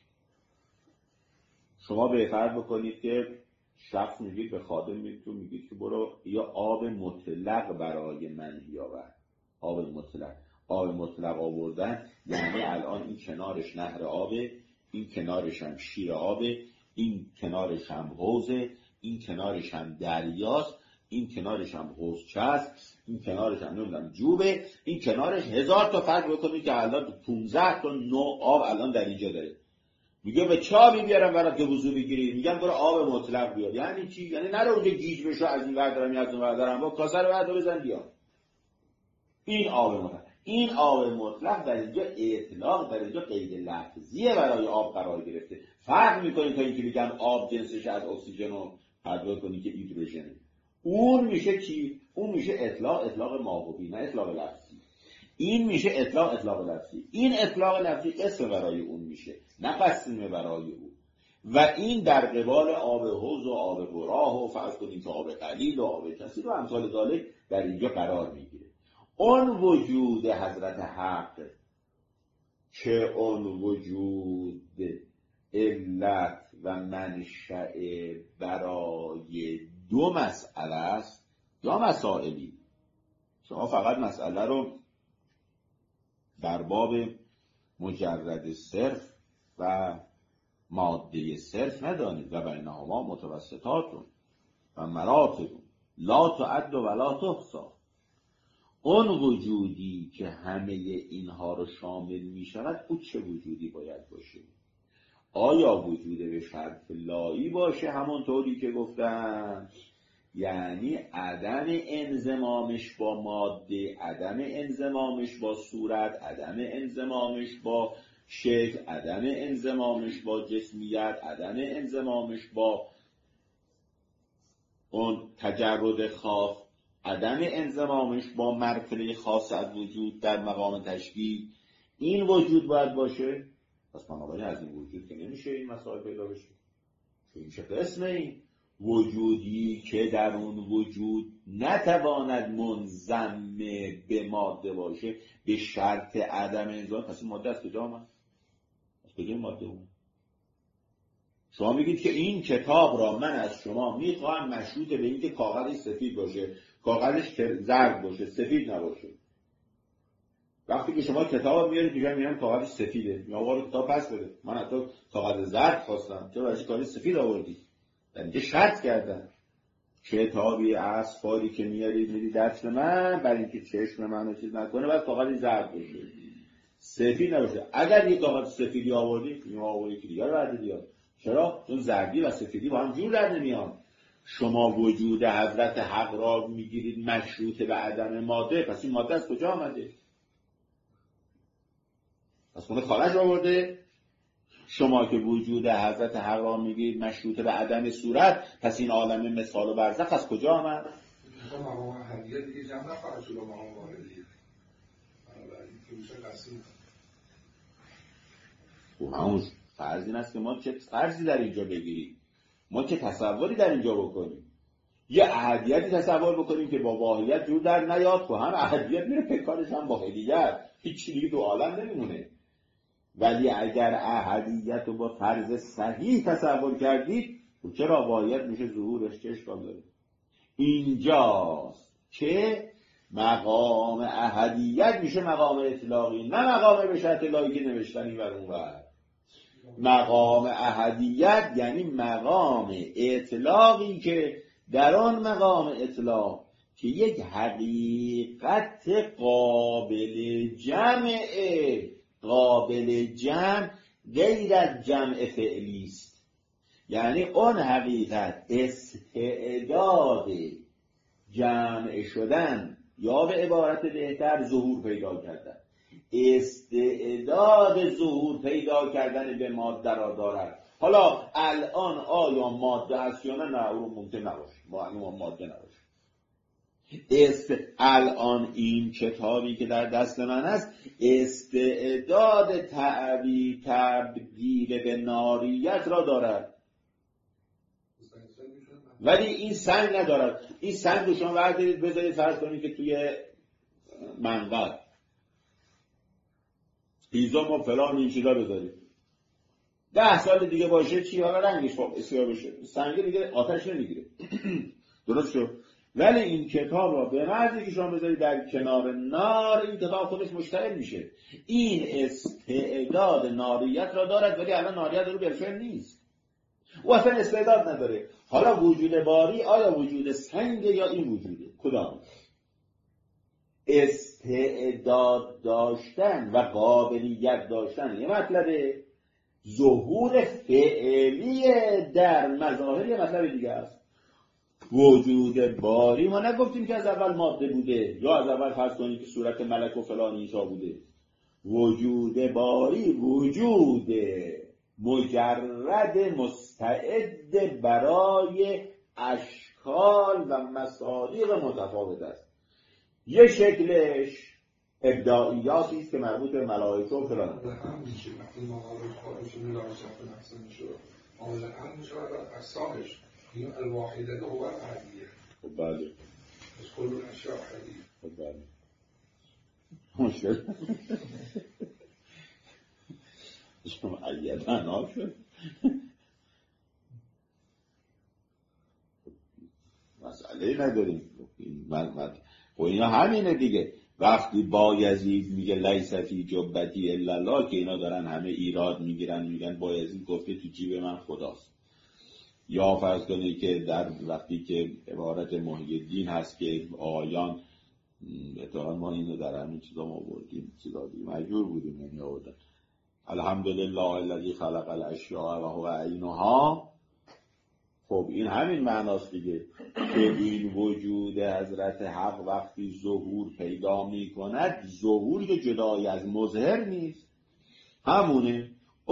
شما به فرض بکنید که شخص میگید به خادم میگید که برو یا آب مطلق برای من بیاور. آب مطلق آوردن یعنی الان این کنارش نهر آبه، این کنارش هم شیر آبه، این کنارش هم حوضه، این کنارش هم دریاست، این کنارش هم حوضچه است، این کنارش هم نمیدونم جوبه، این کنارش 1000 تا فرق بکنید که الان 15 تا نوع آب الان در اینجا داره. میگه به چا بیارم برات که وضو بگیری؟ میگم برو آب مطلق بیار. یعنی چی؟ یعنی نرو اونجا گیج بشو از این ور دارم یا از اون ور دارم، با کاسه رو بعد بزن بیا. این آب مطلق. این آب مطلق در اینجا اطلاق، در اینجا قید لفظیه برای آب قرار گرفته. فرق میکنه تا اینکه میگم آب جنسش از اکسیژن رو حذف کنی که هیدروژن. اون میشه چی؟ اون میشه اطلاق ماهوی، نه اطلاق لفظی. این میشه اطلاق لفظی. این اطلاق لفظی قسم برای اون میشه، نه قسم برای او. و این در قبال آب حوض و آب براه و فرض کنیم که آب قلیل و آب کثیر و امثال ذالک در اینجا قرار میگیره. اون وجود حضرت حق که اون وجود علت و منشأ برای دو مسئله است یا مسائلی. شما فقط مسئله رو در باب مجرد صرف و ماده صرف ندانید و بینهما متوسطات و مراتب لا تعد و لا تحصی. اون وجودی که همه اینها رو شامل می شود او چه وجودی باید باشه؟ آیا وجود به شرط لایی باشه همونطوری که گفتم، یعنی عدم انضمامش با ماده، عدم انضمامش با صورت، عدم انضمامش با شکل، عدم انضمامش با جسمیت، عدم انضمامش با اون تجرد خاص، عدم انضمامش با مرتبه خاص از وجود در مقام تشکیل، این وجود باید باشه. پس بنابراین از این وجود که نمیشه این مسائل پیدا بشه. این چه قسم این وجودی که در اون وجود نتواند منضم به ماده باشه به شرط عدم انضمام. پس این ماده از کجا آمد؟ از کجا ماده اومد؟ شما میگید که این کتاب را من از شما میخواهم مشروط به اینکه کاغذش سفید باشه، کاغذش زرد باشه، سفید نباشه. وقتی که شما کتاب میارید میگم کاغذش سفیده، میگم آقا کتاب پس بده، من حتی کاغذ زرد خواستم، چرا برای کاغذ سفید آوردی؟ یعنی که شرط کردن کتابی اسفاری که میارید دست من برای اینکه چشم منو چیز نکنه بعد کاغذ زرد باشه، سفید نباشه. اگر یک کاغذ سفیدی آوردی میگم آقا یکی دیگه رو بعد بیار. چرا؟ چون زردی و سفیدی با هم جور در نمیان. شما وجود حضرت حق را میگیرید مشروط به عدم ماده، پس این ماده از کجا آمده؟ از خونه خالش آورده؟ شما که وجود حضرت حق را میگیرید مشروط به عدم صورت، پس این عالم مثال و برزخ از کجا آمد؟ مقام احدیت دیگه جمع نخواهد شد مقام واحدیت. بنابراین که میشه قسیم. خب همون فرض این است که ما چه فرضی در اینجا بگیریم، ما چه تصوری در اینجا بکنیم. یه احدیتی تصور بکنیم که با واحدیت جور در نیاد، که هم احدیت میره پکارش هم واحدیت، هیچ دیگه تو عالم نمیمونه. ولی اگر احدیت رو با فرض صحیح تصور کردید، چرا واحدیت میشه ظهورش چه اشکال داره؟ اینجاست که مقام احدیت میشه مقام اطلاقی، نه مقام به شرط لایی که نوشتن این ور اون ور. مقام احدیت یعنی مقام اطلاقی که در آن مقام اطلاق که یک حقیقت قابل جمع غیر از جمع فعلی است. یعنی اون حقیقت استعداد جمع شدن یا به عبارت بهتر ظهور پیدا کردن، استعداد ظهور پیدا کردن به ماده را دارد. حالا الان آیا ماده هست یا نه اون ممکن نباشه، ماده نباشه. الان این کتابی که در دست من است استعداد تبدیل به ناریت را دارد، ولی این سنگ ندارد. این سنگ رو شما بردارید بذارید فرض کنید که توی منقل هیزم و فلان این چیزا بذارید، 10 سال دیگه باشه چی حالا رنگش سیاه بشه، سنگ دیگه آتش نمیگیره. درست شد؟ ولی این کتاب را به محضی که شما بذارید در کنار نار، این کتاب خودش مشتعل میشه. این استعداد ناریت را دارد، ولی الان ناریت رو بالفعل نیست، او اصلا استعداد نداره. حالا وجود باری آیا وجود سنگ یا این وجوده؟ کدام؟ استعداد داشتن و قابلیت داشتن یه مطلبه، ظهور فعلی در مظاهر یه مطلب دیگه است. وجود باری ما نگفتیم که از اول ماده بوده یا از اول فرض کنیم که صورت ملک و فلان اینجا بوده. وجود باری وجود مجرد مستعد برای اشکال و مصادیق متفاوت است. یه شکلش ابداعیاتی است که مربوط به ملائکه و فلان. هم میشه وقتی مقابل خارج میلاد شفت نفسه میشه ملزم میشه و اقسامش این الواحده هو الاحدیه. خب بله. از کل الاشیاء احدیه. خب بله. مشکل شما عیدن ها شد. مسئله نداریم. و اینا همینه دیگه. وقتی بایزید میگه لیس فی جبتی الا الله، که اینا دارن همه ایراد میگیرن، میگن بایزید گفته تو جیب من خداست. یا فرض کنید که در وقتی که عبارت محی الدین هست که آیان اتفاقا ما اینو در همین چیزا ما بردیم، چیزا دیگه مجبور بودیم یعنی آوردن الحمدلله الذی خلق الاشیاء و هو عینها. خب این همین معناست دیگه که این وجود حضرت حق وقتی ظهور پیدا می کند، ظهور که جدای از مظهر نیست، همونه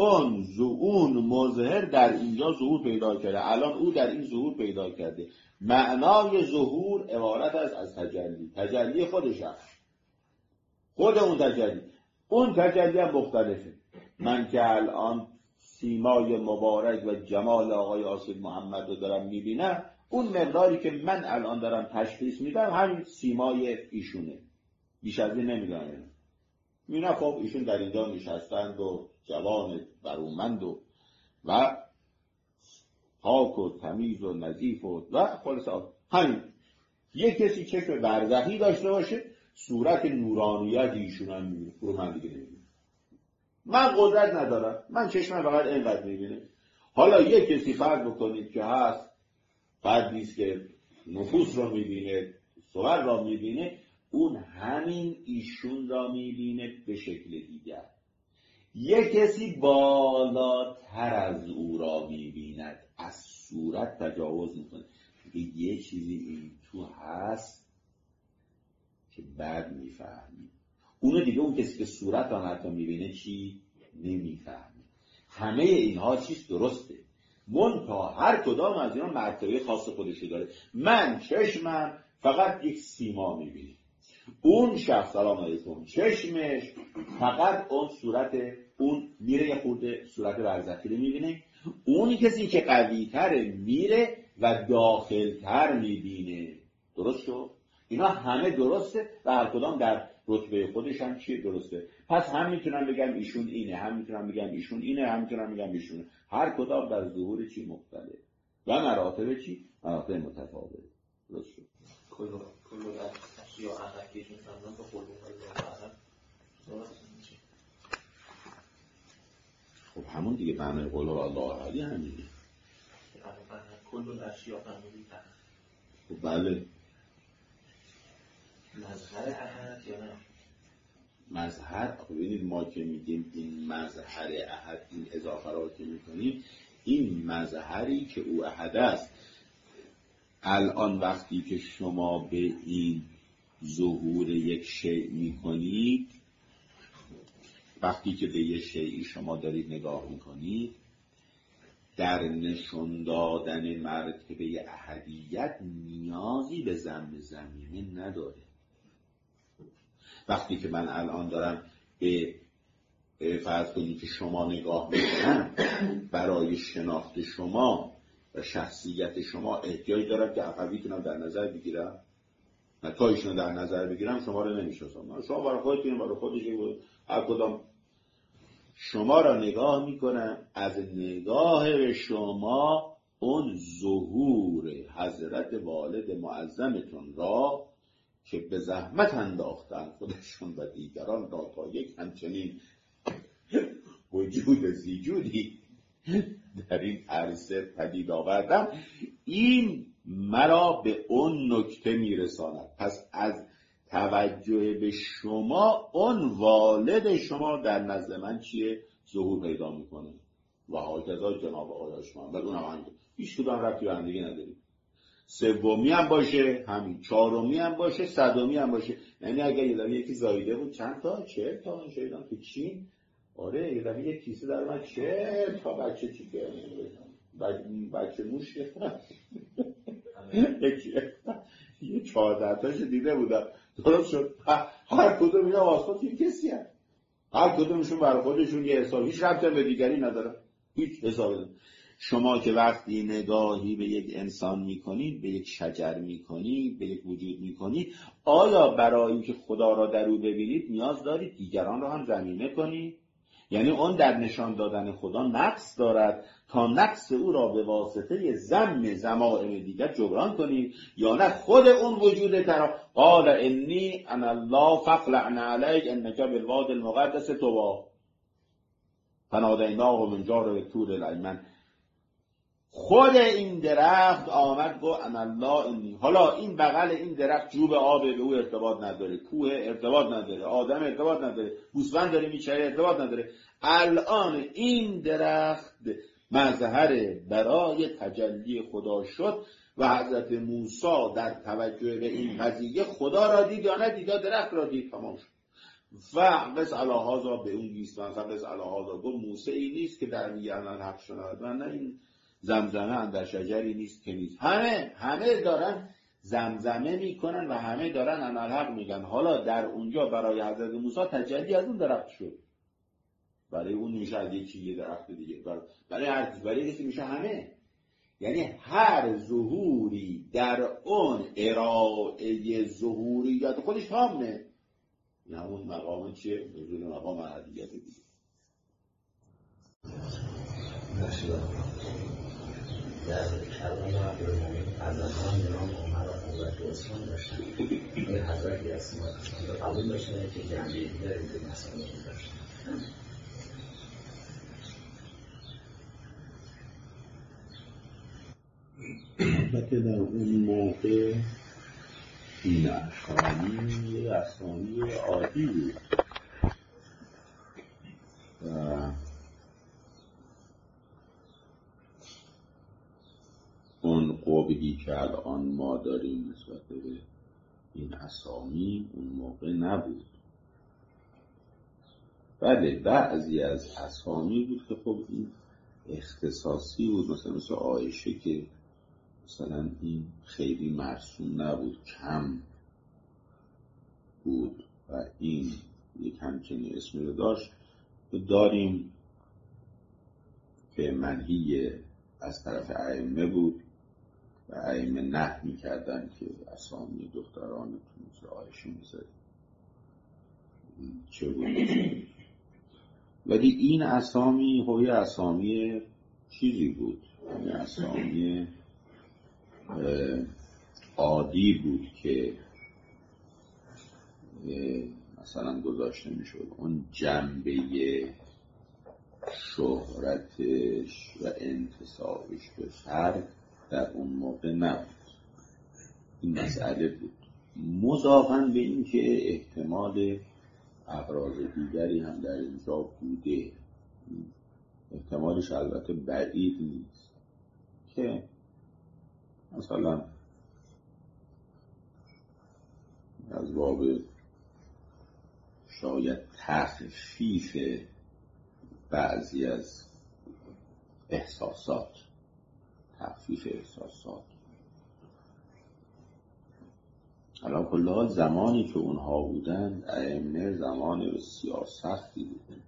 اون مظهر در اینجا ظهور پیدا کرده، الان او در این ظهور پیدا کرده. معنای ظهور عبارت است از تجلی خودش هست، خود اون تجلی. اون تجلی هم مختلفه. من که الان سیمای مبارک و جمال آقای آصف محمد رو دارم میبینم، اون مقداری که من الان دارم تشخیص میدم همین سیمای ایشونه، بیش از این نمیدونم. میبینم خب ایشون در اینجا نشستند و جوان برومند و پاک و تمیز و نظیف و خلاصه همین. یک کسی چشم برزخی داشته باشه، صورت نورانیت ایشون هم میبینه، رو من دیگه نمیبینه. من قدرت ندارم، من چشمم فقط اینقدر میبینه. حالا یک کسی فرض بکنید که هست فرد نیست که نفوس رو میبینه، صور را میبینه، اون همین ایشون را میبینه به شکل دیگر. یک کسی بالاتر از او را میبیند، از صورت تجاوز میکنه، یه چیزی این تو هست که بعد میفهمی. اونو دیگه اون کسی که صورت را حتی میبینه چی نمیفهمی. همه اینها چیز درسته، منتها هر کدام از اینا مرتبه خاص خودشو داره. من چشمم فقط یک سیما میبینه، اون شخص سلام علیکم چشمش فقط اون صورت، اون میره یه خورده صورت برزخی رو میبینه. اون کسی که قوی تره میره و داخلتر میبینه. درست شد؟ اینا همه درسته و هر کدام در رتبه خودش هم چیه درسته. پس هم میتونم بگم ایشون اینه، هم میتونم بگم ایشون اینه، هم میتونم بگم ایشونه. هر کدام در ظهور چی مختلف و مراتب چی مراتب متفاوت. درست شد؟ کل اشیاء احدیشون کردن با قلوب الله. خب همون دیگه معنی قلوب الله احدی همینه. کل اشیاء احدی. خب بله. مظهر احد یا نه؟ مظهر، ببینید ما که میگیم این مظهر احد، این اضافه را که میکنیم، این مظهری که او احد است. الان وقتی که شما به این ظهور یک شیء میکنید، وقتی که به یک شیئی شما دارید نگاه میکنید، در نشون دادن مرتبه احدیت نیازی به ضم ضمیمه نداره. وقتی که من الان دارم به فرض کنید که شما نگاه میکنم، برای شناخت شما و شخصیت شما احتیاج دارم که اخویتونم در نظر بگیرم. نه تا ایشون در نظر بگیرم شما رو نمیشناسم. شما برای خودتون، برای خودش، هر کدام شما را نگاه میکنم، از نگاه به شما اون ظهور حضرت والد معظمتون را که به زحمت انداختن خودشون و دیگران را تا یک همچنین وجود زیجودی در این عرصه پدید آوردم، این مرا به اون نکته میرساند. پس از توجه به شما اون والد شما در نزد من چیه؟ ظهور پیدا میکنه. و حاکذا جناب آقای آشمان بل اونم همین، هیچ کدام ربطی به هم دیگه نداریم. سومی هم باشه همین، چهارمی هم باشه، صدمی هم باشه. یعنی اگر یه دفعه یکی زایده بود چند تا 40 تا شیدان تو چین، آره یه دفعه یک کیسه در من 40 تا بچه چیکه بچه موش یه 14 تاشو دیده بودم. درست شد. هر کدوم اینا واسط یه کسی هست، هر کدومشون برای خودشون یه حساب، هیچ ربطی به دیگری نداره، هیچ حسابی نداره. شما که وقتی نگاهی به یک انسان میکنید، به یک شجر میکنید، به یک وجود میکنید، آیا برای اینکه خدا را در او ببینید نیاز دارید دیگران را هم ضمیمه کنید؟ یعنی اون در نشان دادن خدا نقص دارد تا نقص او را به واسطه ذم ضمائر دیگر جبران کنید، یا نه خود اون وجود قال انی انا الله فاخلعنا علیک انک بالواد المقدس طوی فنادیناه من جانب طور الایمن. خود این درخت آمد گفت انا الله انی. حالا این بغل این درخت جوب آب به او ارتباط نداره، کوه ارتباط نداره، آدم ارتباط نداره، گوسفند داره میچره ارتباط نداره. الان این درخت مظهر برای تجلی خدا شد و حضرت موسی در توجه به این قضیه خدا را دید یا ندید، درخت را دید، تمام شد. و قص علاهازا به اون گیستان قص علاهازا گفت موسی این نیست که در میگن حق شنود و نه این زمزمه اندر شجری نیست که نیست. همه دارن زمزمه میکنن و همه دارن انالحق میگن. حالا در اونجا برای حضرت موسی تجلی از اون درخت شد، برای اون میشه از یه درخت دیگه، برای کسی میشه همه. یعنی هر ظهوری در اون ارائه ظهوریات خودش تامه. نه اون مقام چیه؟ نزول مقام احدیت دیگه. در کلام عبدالمومن از آن نام عمر و حضرت عثمان داشتن. این حضرتی از ما قبول داشتن که جنبه دیگر این مسئله داشتن. البته در اون موقع این اسامی یه اسامی عادی بود و اون قبحی که الان ما داریم نسبت به این اسامی اون موقع نبود. بله بعضی از اسامی بود که خب این اختصاصی بود، مثل عایشه که مثلا این خیلی مرسوم نبود، کم بود و این یک همچنین اسمی رو داشت. داریم که منهی از طرف ائمه بود و ائمه نهی می‌کردن که اسامی دخترانتون مثل عایشه می‌ذارید چه بود. ولی این اسامی هوی اسامی چیزی بود، یعنی اسامی عادی بود که مثلا گذاشته میشد. اون جنبه شهرتش و انتسابش به فرد در اون موقع نبود. این مسئله بود، مضافاً به این که احتمال اغراض دیگری هم در اینجا بوده. احتمالش البته بعید نیست که مثلا از باب شاید تخفیف بعضی از احساسات، حالا کل حال زمانی که اونها بودن ائمه زمان بسیار سختی بود،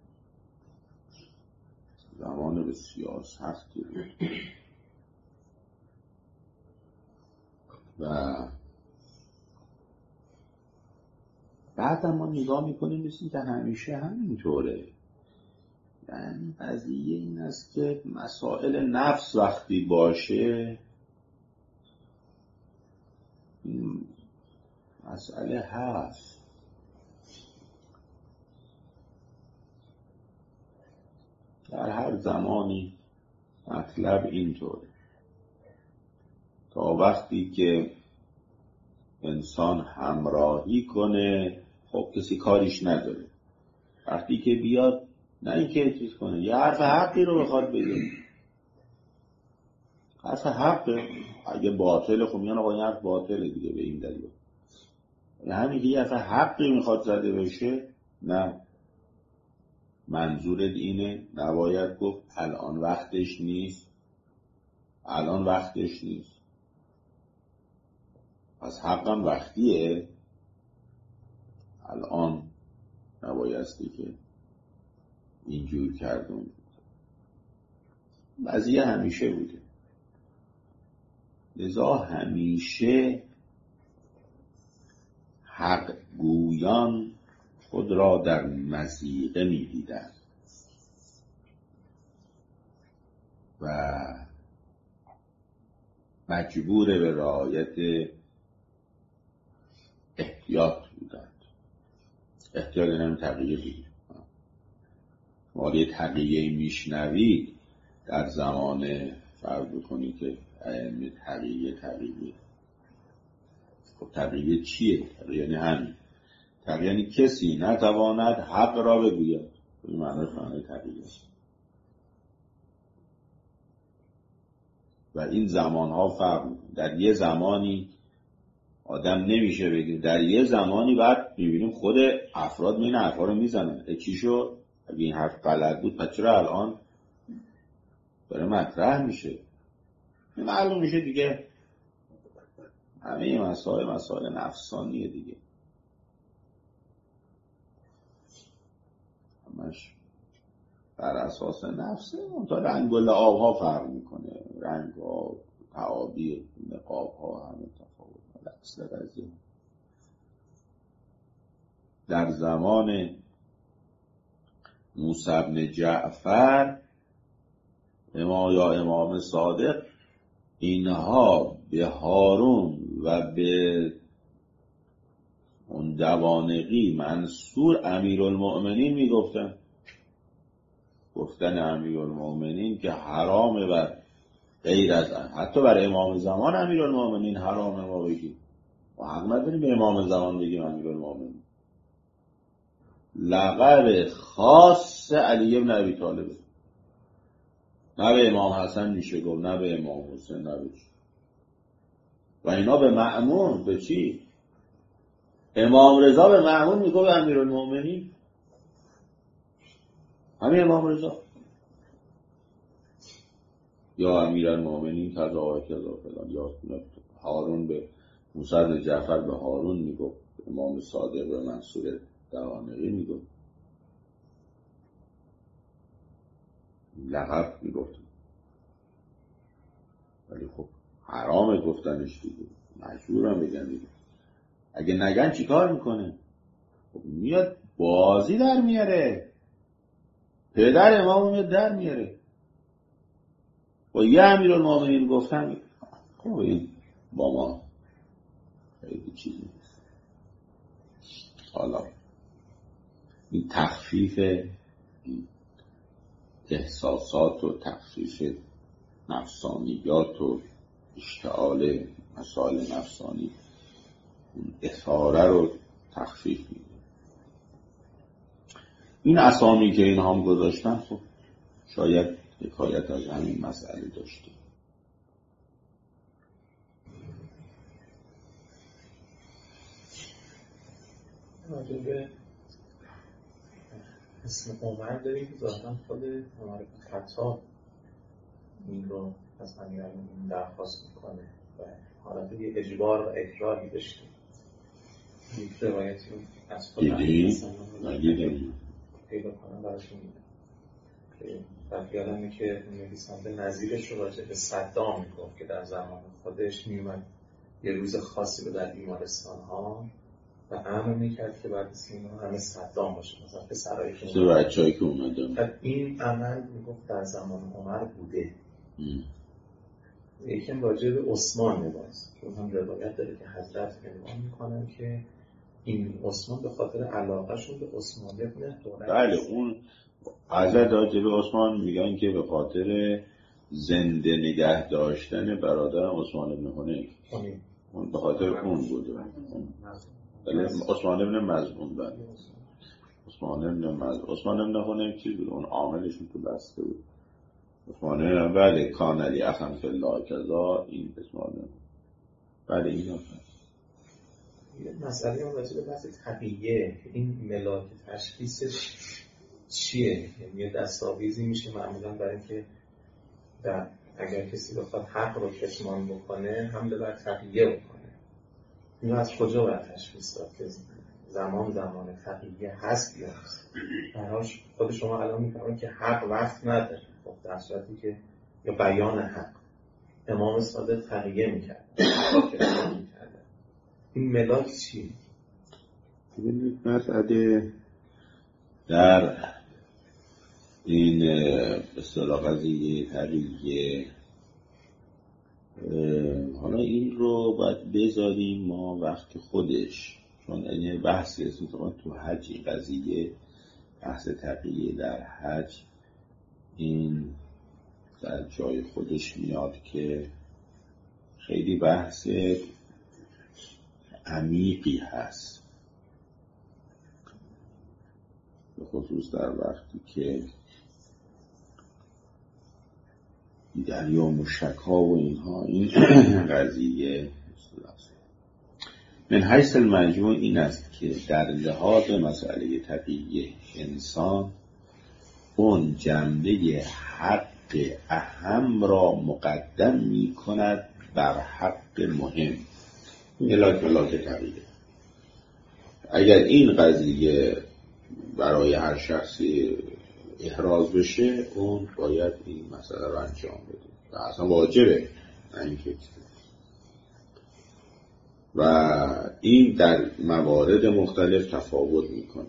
و بعد ما نگاه میکنیم مثل که همیشه همینطوره. یعنی قضیه این است که مسائل نفس وقتی باشه این مسئله هست. در هر زمانی مطلب اینطوره تا وقتی که انسان همراهی کنه خب کسی کاریش نداره. وقتی که بیاد نه اینکه چیز کنه یه حرف حقی رو بخواد بگه، حرف حقه، اگه باطله خب میان آقا این حرف باطله دیگه به این دلیل. همین که یه حرف حقی میخواد زده بشه، نه منظورت اینه نباید گفت الان وقتش نیست. پس حقم وقتیه، الان نبایستی که اینجور کردون. قضیه همیشه بوده. لذا همیشه حق گویان خود را در مضیقه می دیدن و مجبور به رعایت احتیاط بودند. احتیاط نمی تقییه بید. مالی تقییه میشنوید در زمان فرض بکنید که ائمه تقییه خب تقییه چیه؟ تقییه یعنی همین. تقییه یعنی کسی نتواند حق را بگوید. این معنی تقییه است. و این زمانها فرق می‌کنه. در یه زمانی آدم نمیشه بگه، در یه زمانی بعد میبینیم خود افراد این حرفا رو میزنن. چی شد؟ اگه این حرف غلط بود پس چرا الان داره مطرح میشه؟ معلوم میشه دیگه همه این مسائل نفسانیه دیگه. همش بر اساس نفسه. تا رنگ و لعاب ها فرق میکنه. رنگ ها، تعابیر، نقاب ها همه تفاوت. اصل قضیه در زمان موسی بن جعفر امام صادق اینها به هارون و به اون دوانقی منصور امیرالمؤمنین میگفتن. گفتن امیرالمؤمنین که حرامه بر غیر از حتی بر امام زمان امیرالمؤمنین حرامه ما بگیم. ما حق نداریم به امام زمان بگیم امیرالمؤمنین. لقب خاص علی بن ابی طالب. نه به امام حسن میشه گفت، نه به امام حسین، نه به چی. و اینا به مأمون به چی؟ امام رضا به مأمون میگه به امیرالمؤمنین. همین امام رضا یا امیرالمؤمنین کذا و کذا فلان. یا هارون به موسی بن جعفر به هارون میگه، امام صادق به منصور دوانقی میگه. لقب میگفت. ولی خب حرامه گفتنش دیگه. مجبورم بگن دیگه. اگه نگن چی کار میکنه؟ خب میاد بازی در میاره. پدر امامو میاد در میاره. و یه امیرالمؤمنین گفتن خب این با ما خیلی چیزی نیست. حالا این تخفیف احساسات و تخفیف نفسانیات و اشتعال مسائل نفسانی اون اثاره رو تخفیف میده. این اسامی که این هم گذاشتن خب شاید حکایت از همین مسئله داشته. راجبه اسم عمر داریم که ظاهرا خود عمر بن خطاب این رو از امیرالمؤمنین درخواست میکنه و حالت یه اجبار و اکراهی داشته. یک روایتی از خود دیدیم پیدا کنم براشون میدم که وقتی آدمی که نویسنده نظیرش رو راجع به صدام میگفت که در زمان خودش میومد یه روز خاصی رو در بیمارستان ها و امر میکرد که بعد از این همه صدام باشه، مثلا پسرایی که بچه‌ای که اومدن. این عمل میگفت در زمان عمر بوده. یکم راجع به عثمان نباز چون هم روایت داره که حضرت عنوان میکنن که این عثمان به خاطر علاقهشون به عثمان ابن دولت. بله اون حضرت راجع به عثمان میگن که به خاطر زنده نگه داشتن برادر عثمان ابن حنیف. اون به خاطر اون بوده. بله عثمان ابن مظعون. بله عثمان ابن حنیف چی بود؟ اون عاملشون تو بسته بود. عثمان ابن بله کان علی اخن فی الله کذا این عثمان. بله این یه مسئله هم راجع به بحث تقیه این ملاک تشخیصش چیه؟ یعنی یه دستاویزی میشه معمولا برای اینکه اگر کسی بخواد حق رو کتمان بکنه حمله بر تقیه بکنه. اینو از کجا باید تشخیص داد که زمان تقیه هست یا هست؟ خود شما الان میفهمید که حق وقت نداره. خب در صورتی که یا بیان حق. امام صادق تقیه میکرد. این ملاک چیه؟ ببینید مسئله در این به اصطلاح قضیه تقیه، حالا این رو باید بذاریم ما وقت خودش، چون این بحث تو حج این قضیه بحث تقیه در حج این در جای خودش میاد که خیلی بحث عمیقی هست، به خصوص در وقتی که دریا مشکا و اینها این قضیه. من حیث المجموع این است که در لحاظ مسئله تقیه انسان اون جنبه حق اهم را مقدم می کند بر حق مهم. ملاک تقیه. اگر این قضیه برای هر شخصی احراز بشه، اون باید این مسئله رو انجام بده و اصلا واجبه. و این در موارد مختلف تفاوت میکنه.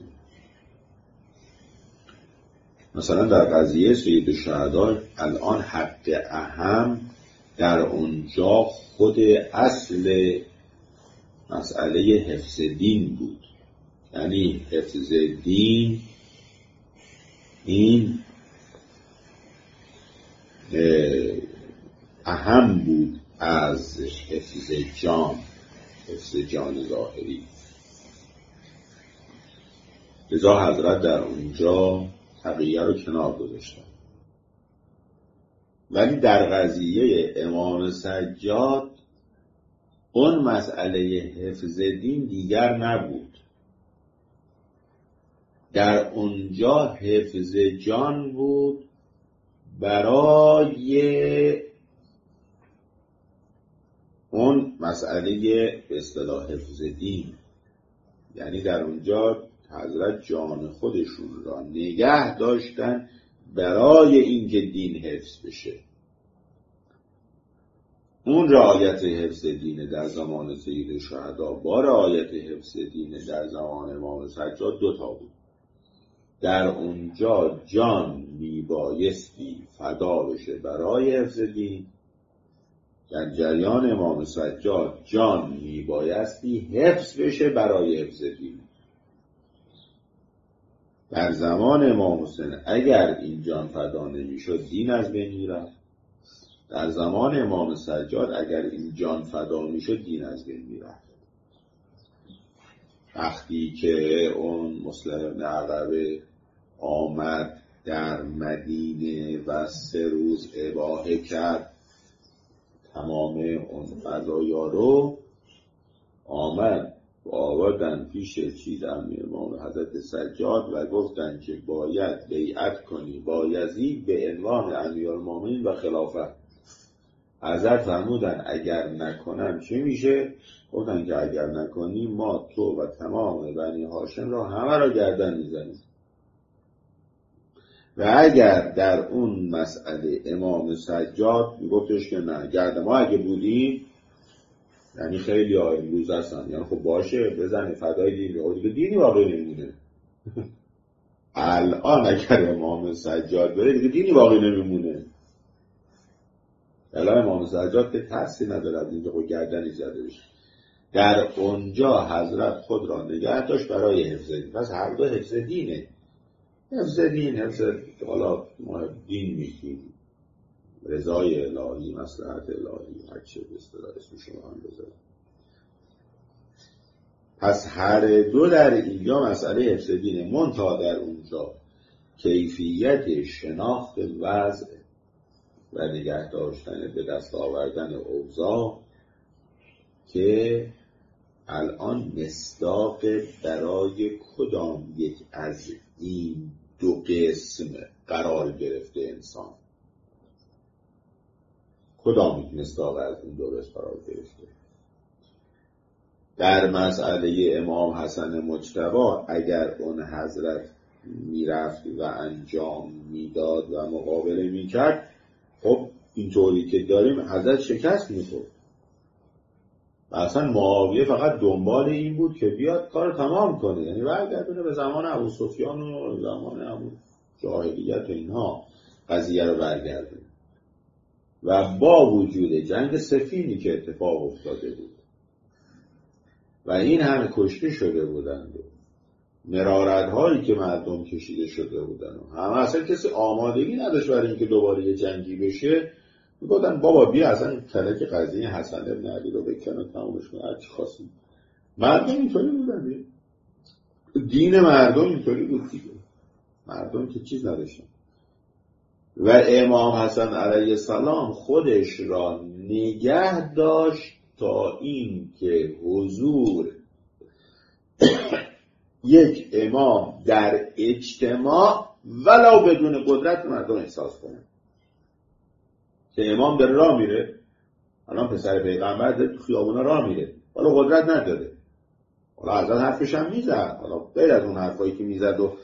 مثلا در قضیه سید الشهدا الان حق اهم در اونجا خود اصل مسئله حفظ دین بود، یعنی حفظ دین این اهم بود از حفظ جان ظاهری. لذا حضرت در اونجا تقیه رو کنار گذاشتن. ولی در قضیه امام سجاد اون مسئله حفظ دین دیگر نبود، در اونجا حفظ جان بود برای اون مسئله به اصطلاح حفظ دین. یعنی در اونجا حضرت جان خودشون را نگه داشتن برای اینکه دین حفظ بشه. اون رعایت حفظ دین در زمان سید الشهدا با رعایت حفظ دین در زمان امام سجاد دوتا بود. در اونجا جان میبایستی فدا بشه برای حفظ دین، در جریان امام سجاد جان میبایستی حفظ بشه برای حفظ دین. در زمان امام حسین اگر این جان فدا نمیشد دین از بین میرفت، در زمان امام سجاد اگر این جان فدا میشد دین از بین میرفت. وقتی که اون مسلم بن عقبه آمد در مدینه و 3 روز اباحه کرد تمام اون قضایا رو، آمد و آوردن پیش امام حضرت سجاد و گفتن که باید بیعت کنی با یزید به عنوان امیرالمومنین و خلافت. حضرت فرمودن اگر نکنم چه میشه؟ گفتن که اگر نکنی ما تو و تمام بنی هاشم را همه را گردن میزنیم. و اگر در اون مسئله امام سجاد میگفتش که نه، گرد ما اگه بودیم، یعنی خیلی امروز هستن، یعنی خب باشه بزنی فدای دین، دیگه دینی باقی نمیمونه. الان اگر امام سجاد بره دیگه دینی باقی نمیمونه. الان امام سجاد که ترسی نداره اینجا خود گردنی زده بشه. در اونجا حضرت خود را نگه داشت برای حفظ دین. پس هر دو حفظ دینه. حفظ دین، حفظ حالا ما دین میگیم، رضای الهی، مصلحت الهی، هرچه به اصطلاح اسم شما هم بذاریم. پس هر دو در اینجا مسئله حفظ دینه، منتها در اونجا کیفیت شناخت وضع و نگه داشتن به دست آوردن اوضاع که الان مصداق برای کدام یک از این دو قسم قرار گرفته انسان، کدام مصداق از این دو قسم قرار گرفته. در مسئله امام حسن مجتبی اگر اون حضرت میرفت و انجام میداد و مقابله میکرد، خب اینطوری که داریم حضرت شکست می‌خورد. و اصلا معاویه فقط دنبال این بود که بیاد کار تمام کنه، یعنی برگردونه به زمان ابوسفیان و زمان ابو جاهلیت و اینها قضیه رو برگردونه. و با وجود جنگ سفینی که اتفاق افتاده بود و این همه کشته شده بودند و مرارت‌هایی که مردم کشیده شده بودن و همه اصلا کسی آمادگی نداشت برای اینکه دوباره یه جنگی بشه، میگفتن بابا بیا اصلا کلک قضیه حسن بن علی رو بکن و تمامش کن، هرچی خواستیم. مردم اینطوری بودن دیگه. دین مردم اینطوری بود دیگه. مردم که چیز نداشتن. و امام حسن علیه السلام خودش را نگه داشت تا این که حضور یک امام در اجتماع ولو بدون قدرت مردم احساس کنه که امام در راه میره. الان پسر پیغمبر در تو خیابونا راه میره، حالا قدرت نداره، حالا حضرت حرفش هم میزد، حالا غیر از اون حرفایی که میزد و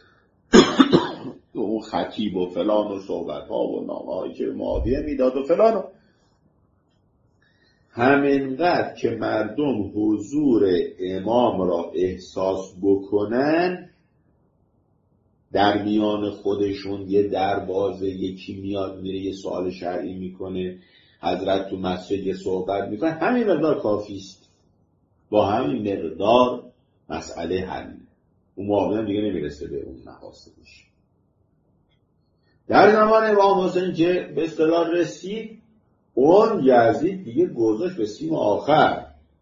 اون خطیب و فلان و صحبت ها و نامه هایی که معاویه میداد و فلان و همینقدر که مردم حضور امام را احساس بکنن، در میان خودشون یه دروازه یکی میاد میره یه سوال شرعی میکنه، حضرت تو مسجد یه صحبت میکنه، همین مقدار کافیست. با همین مقدار مسئله حل. اون معاویه دیگه نمیرسه به اون مقاصدش. در زمان امام حسین که به اصطلاح رسید، اون یزید دیگه گذاشت به سیم آخر.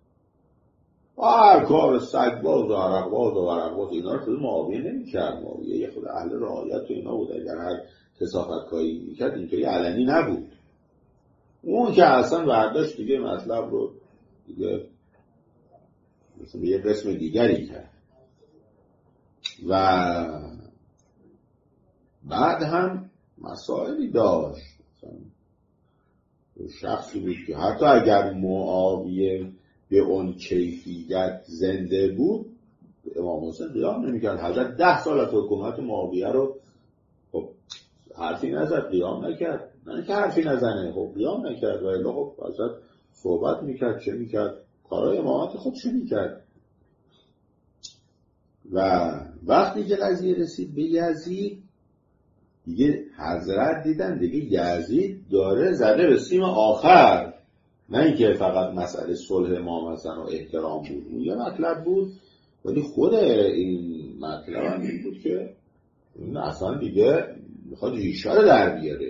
هر کار سگباز و عرقباز و ورقباز اینا رو خود معاویه نمی‌کرد. معاویه یه خود اهل رعایت و اینا بود. اگر هر کثافتکاری می‌کرد اینطوری علنی نبود. اون که اصلا برداشت دیگه مطلب رو دیگه مثلا به یه قسم دیگری کرد. و بعد هم مسائلی داشت. شخصی بود که حتی اگر معاویه به اون کیفیت زنده بود، امام حسین قیام نمی‌کرد. حضرت 10 سال از حکومت معاویه رو خب حرفی نزد، قیام نکرد. نه که حرفی نزنه، خب قیام نکرد. و الا خب حضرت صحبت میکرد، چه میکرد؟ کارهای امامت خودش میکرد. و وقتی که قضیه رسید به یزید، دیگه حضرت دیدن دیگه یزید داره زده به سیم آخر. نه اینکه فقط مسئله صلح امام حسن و احترام بود، اون یه مطلب بود، ولی خود این مطلب هم این بود که این اصلا دیگه میخواد ریشه رو در بیاره.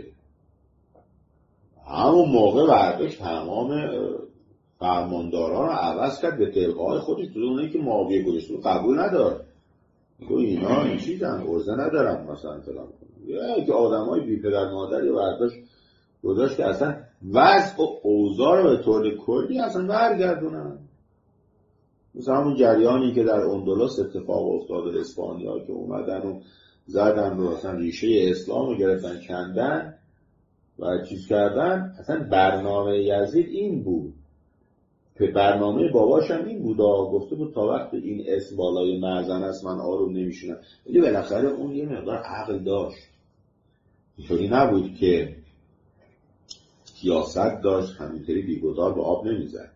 همون موقع برداشت تمام فرمانداران رو عوض کرد به طبقه‌های خودش. تو اونایی که معاویه گذاشته رو قبول ندار، میگو اینا این چیزن، عرضه ندارن مثلا فلان. که آدمای بی پدر مادری برداشت گذاشت که اصلا وضع و اوضاع رو به طور کلی اصلا برگردونن. مثلا همون جریانی که در اندلس اتفاق افتاد، اسپانیا که اومدن و زدن رو اصلا ریشه اسلام رو گرفتن کندن و چیز کردن، اصلا برنامه یزید این بود. برنامه باباش هم این بود، گفته بود تا وقت این اسم بالای معزن است من آروم نمیشونم. ولی بالاخره اون یه مقدار عقل داشت، اینطوری نبود که سیاست داشت همینطوری بیگدار به آب نمیزد.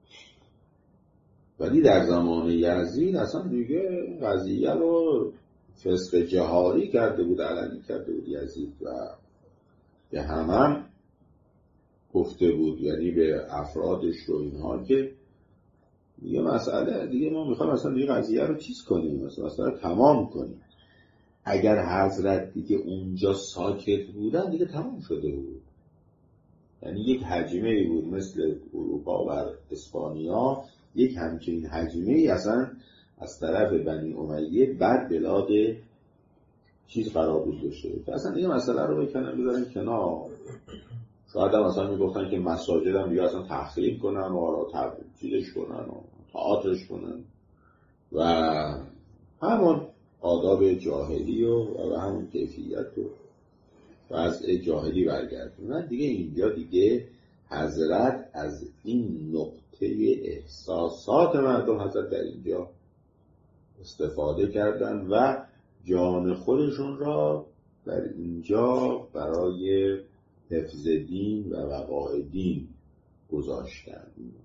ولی در زمان یزید اصلا دیگه قضیه رو فسق جهاری کرده بود، علنی کرده بود یزید و به هم گفته بود، یعنی به افرادش و اینها که دیگه مسئله دیگه ما میخوایم اصلا دیگه قضیه رو چیز کنیم، مثلا تمام کنیم. اگر حضرت دیگه اونجا ساکت بودن دیگه تمام شده بود. یعنی یک حجمه بود مثل اروپا و اسپانیا، یک همچین حجمه اصلا از طرف بنی امیه بر بلاد چیز قرار بود بشه که اصلا دیگه مسئله رو بکنن بذارن کنار. شاید هم اصلا میگفتن که مساجد هم دیگه اصلا تخریب کنن و چیزش کنن و تئاترش کنن و همون آداب جاهلی و همون کیفیت و وضع جاهلی برگردونن. دیگه اینجا دیگه حضرت از این نقطه احساسات مردم حضرت در اینجا استفاده کردن و جان خودشون را در اینجا برای حفظ دین و بقای دین گذاشتن.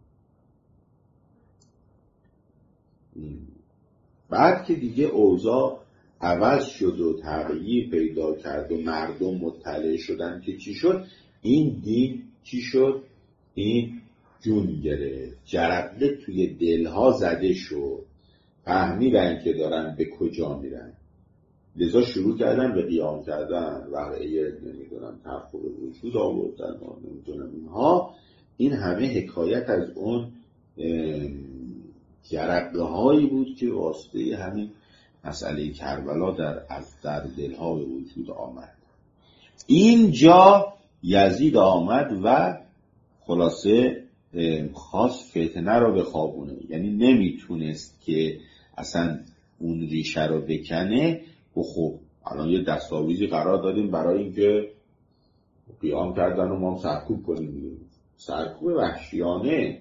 بعد که دیگه اوضاع عوض شد و تغییر پیدا کرد و مردم مطلع شدن که چی شد، این دین چی شد؟ این جون گرفت، جرقه توی دلها زده شد، فهمیدن که دارن به کجا میرن، لذا شروع کردن به قیام کردن، واقعیه نمیدونم تحقق وجود آوردن نمیدونم اینها. این همه حکایت از اون جرقه هایی بود که واسطه همین مسئله کربلا در دلها به وجود آمد. اینجا یزید آمد و خلاصه خواست فتنه رو بخوابونه، یعنی نمیتونست که اصلا اون ریشه رو بکنه. و خب الان یه دستاویزی قرار دادیم برای اینکه قیام کردن و ما سرکوب کنیم، سرکوب وحشیانه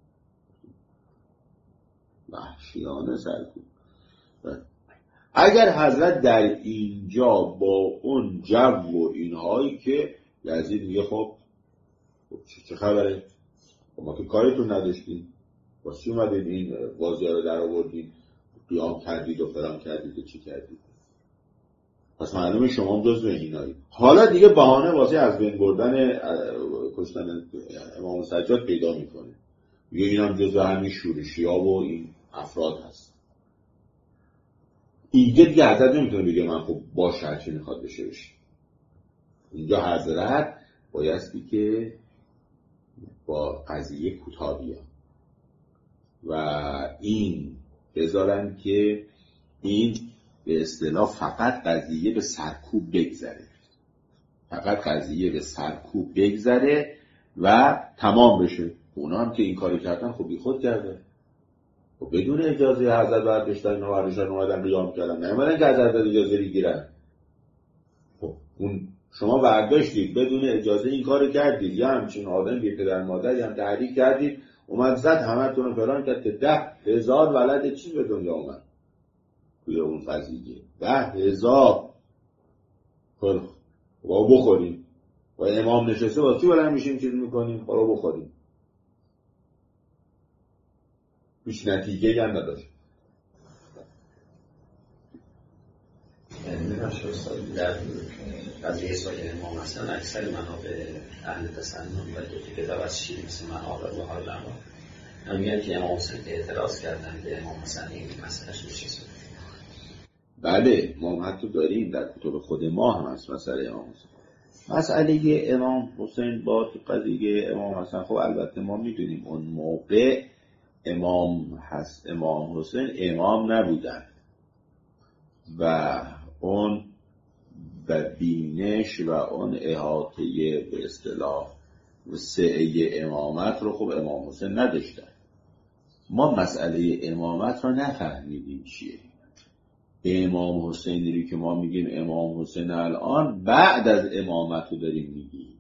سرکوب. اگر حضرت در اینجا با اون جو و اینهایی که یزید میگه خب چه خبره؟ ما که کارتون نداشتیم، واسه چی اومدید این بازی رو در آوردید، قیام کردید و فلان کردید و چی کردید؟ پس معلومه شما هم جزو اینایی. حالا دیگه بهانه واسه از بین بردن کشتن امام سجاد پیدا میکنه، میگه این هم جزو همین شورشی ها و این افراد هست. اینجا دیگه حضرت نمیتونه بگه من خب باشه هرچی میخواد بشه. اینجا حضرت بایستی که با قضیه کوتاه بیان و این بذارن که این به اصطلاح فقط قضیه به سرکوب بگذره، و تمام بشه. اونا هم که این کاری کردن خب بی خود کردن، خب بدون اجازه حضرت برداشتن و برداشتن اومدن قیام کردن، نمیدن که حضرت اجازه بگیرن. خب اون شما برداشتید بدون اجازه این کارو کردید، یا همچین آدم بی پدر مادر یا هم تحریک کردید، اومد زد همتون رو فلان کرد که 10,000 ولد چیز به دنیا اومد توی اون فضیه. 10,000 با بخوریم و امام نشسته با چی بلند میشیم چیز میکنیم با بخوریم، هیچ نتیجه هم نداشت. در قضیه سال امام مثلا اکثر منابع اهل تسنن و که کتاب از شیعه مثل منابع و حال هم میگن که امام حسین اعتراض کردن به امام حسین این مسئلهش میشه. بله ما حتی داریم در کتب خود ما هم هست مسئله امام حسین. مسئله امام حسین با قضیه امام حسین، خب البته ما میدونیم اون موقع امام حسین امام نبودن و اون به بینش و اون احاطه به اصطلاح سعه امامت رو خب امام حسین نداشتن. ما مسئله امامت رو نفهمیدیم چیه. امام حسینی که ما میگیم امام حسین الان بعد از امامت رو داریم میگیم،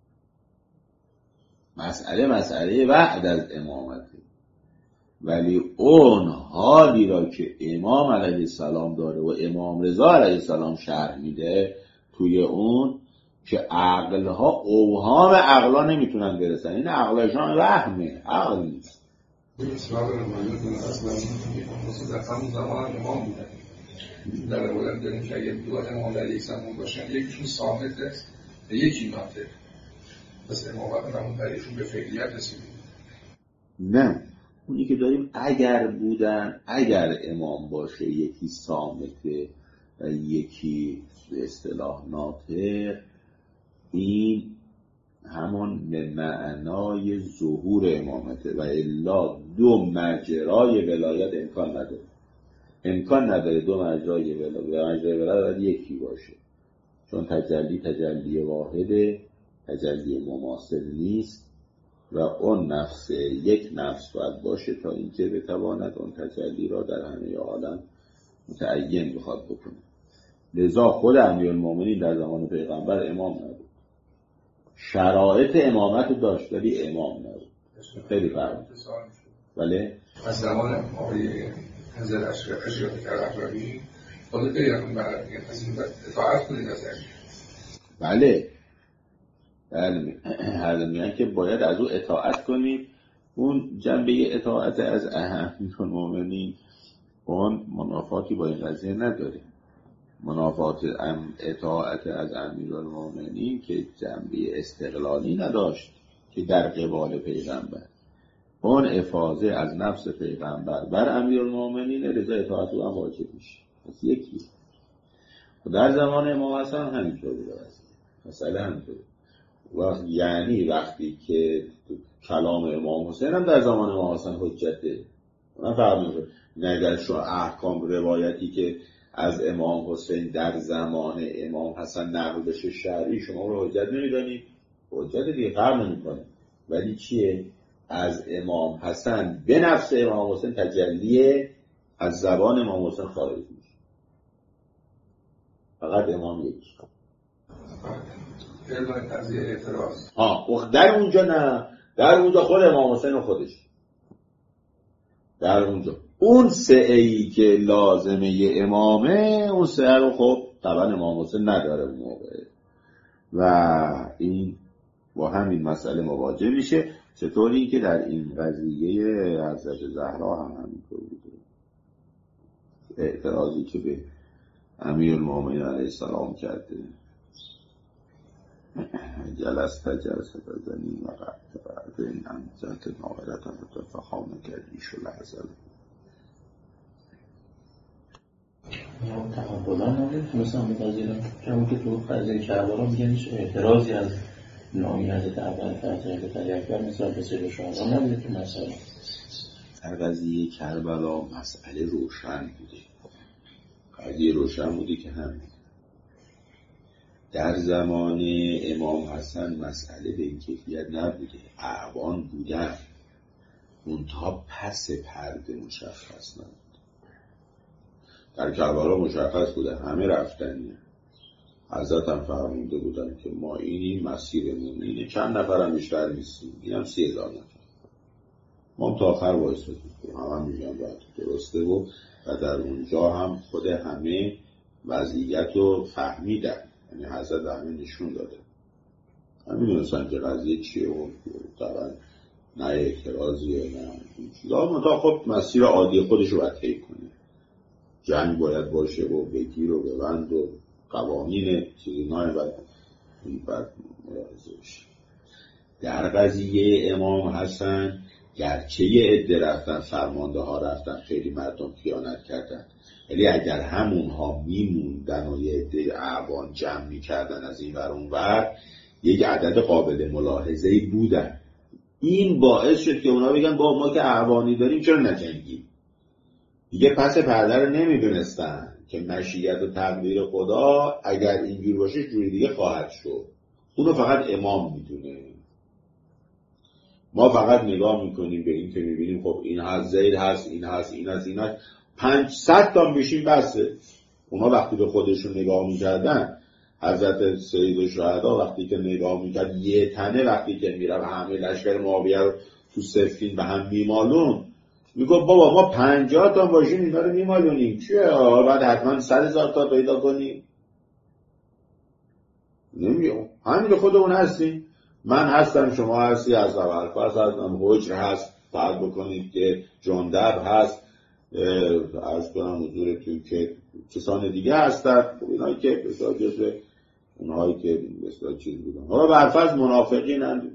مسئله بعد از امامته، ولی اون حالی را که امام علیه السلام داره و امام رضا علیه السلام شرح میده توی اون که عقلها اوهام عقلا نمیتونن برسن. این عقلشان وهمه، عقل نیست. اصلاح رمانیتون اصلا در همون زمان امام بودن در روایت داریم که اگر دو امام علیه السلام باشن یکیشون صامته یکی ناطق، پس امامت همون طریقشون به فعلیت رسیدیم. نه اونی که داریم اگر بودن، اگر امام باشه یکی صامته و یکی به اصطلاح ناطق، این همون به معنای ظهور امامته و الا دو مجرای ولایت امکان نداره دو مجرای ولایت یکی باشه، چون تجلی واحده، تجلی مماثل نیست و اون نفس یک نفس باید باشه تا اینکه بتواند اون تجلی را در همه عالم متعین بخواد بکنه. لذا خود امیرالمومنین در زمان پیغمبر امام نبود، شرایط امامت رو داشت ولی امام نبود. خیلی فرق. بله از زمان آقای حضرت اشرف کربی خود پیغمبر میگن از این اطاعت کنید از این. بله میگن که باید از او اطاعت کنید. اون جنبه اطاعت از امیرالمومنین اون منافاتی با این قضیه نداره. منافات اطاعت از امیرالمومنین که جنبه استقلالی نداشت که در قبال پیغمبر، اون افاضه از نفس پیغمبر بر امیرالمومنین رضا اطاعت او هم واجب میشه. پس یکی در زمان امام حسن همینطور بوده. مثلا همینطور یعنی وقتی که کلام امام حسین هم در زمان امام حسن حجته، من فهمیدم نگر شو احکام روایتی که از امام حسین در زمان امام حسن نقل بشه شرعی شما رو حجت نمیدونید، حجت دیگه فرق نمیکنه. ولی چیه؟ از امام حسن به نفس امام حسین تجلیه از زبان امام حسین خارج میشه. فقط امام یکی. قضیه اعتراض در اونجا نه، در اونجا خود امام حسین و خودش، در اونجا اون سعی که لازمه امامه، اون سعی رو خب طبعا امام حسین نداره اون موقع و این با همین مسئله مواجه میشه. چطوری که در این قضیه حضرت زهرا هم همینطور بوده. اعتراضی که به امیرالمومنین علیه السلام کرده، جلست زنی و قبط این انزلت ناغرت هم تفخانه کردی شو لحظه تقبلان نمیتونستم بپذیرم، چون که تو قضیه کربلا میگنش اعتراضی از نامی حضرت اول حضرت علی اکبر مثل بسیار شهران نبوده تو مسئله. در قضیه کربلا مسئله روشن بوده، قضیه روشن بوده که همین در زمان امام حسن مسئله به این کیفیت نبوده، اعوان بودن منتها پس پرده مشخص نبود. در کربلا مشخص بوده، همه رفتنیه. حضرت هم فرموده بودن که ما این مسیرمون اینه، چند نفر هم بیشتر نیستیم، اینم 30,000 نفر. ما تا آخر وایسادیم، هم میگن باید درسته و در اونجا هم خود همه وضعیت رو فهمیدن، یعنی حضرت همه نشون داده، همین دونستن که قضیه چیه و طبعا نه اعتراضیه نه چیزا، تا خب مسیر عادی خودش رو باید طی کنه. جنگ باید باشه و بگیر و ببند و قوانین چیزی نای باید ملاحظه بشه. در قضیه امام حسن گرچه یه عده رفتن، فرمانده ها رفتن، خیلی مردم خیانت کردن، ولی اگر همونها میموندن و یه عده اعوان جمع میکردن از این ور اون ور، یک عدد قابل ملاحظه‌ای بودن. این باعث شد که اونا بگن با ما که اعوانی داریم چرا نجنگیم. دیگه پس پرده رو نمیدونستن که مشیت و تقدیر خدا اگر اینجور باشه جوری دیگه خواهد شد. اونو فقط امام میدونه. ما فقط نگاه میکنیم به این که میبینیم خب این هست، زید هست، این هست، این هست، این هست، 500 تا میشیم بسه. اونا وقتی به خودشون نگاه میکردن، حضرت سید الشهدا وقتی که نگاه میکرد یه تنه، وقتی که میره همه لشکر معاویه رو تو سفین به هم میمالون، میگه بابا ما 50 تا باشیم اینا رو میمالونیم، چیه بعد حتما 100,000 تا پیدا کنیم؟ نمیگه همین خودمون هستیم، من هستم، شما هستی، از ابوالفضل هستم، حجر هست، فرض بکنید که جندب هست، عرض کنم حضورتون که کسان دیگه هستن، اینایی که بسیار جزو اونهایی که بسیار چیز بودن. حالا ابوالفضل منافقین هم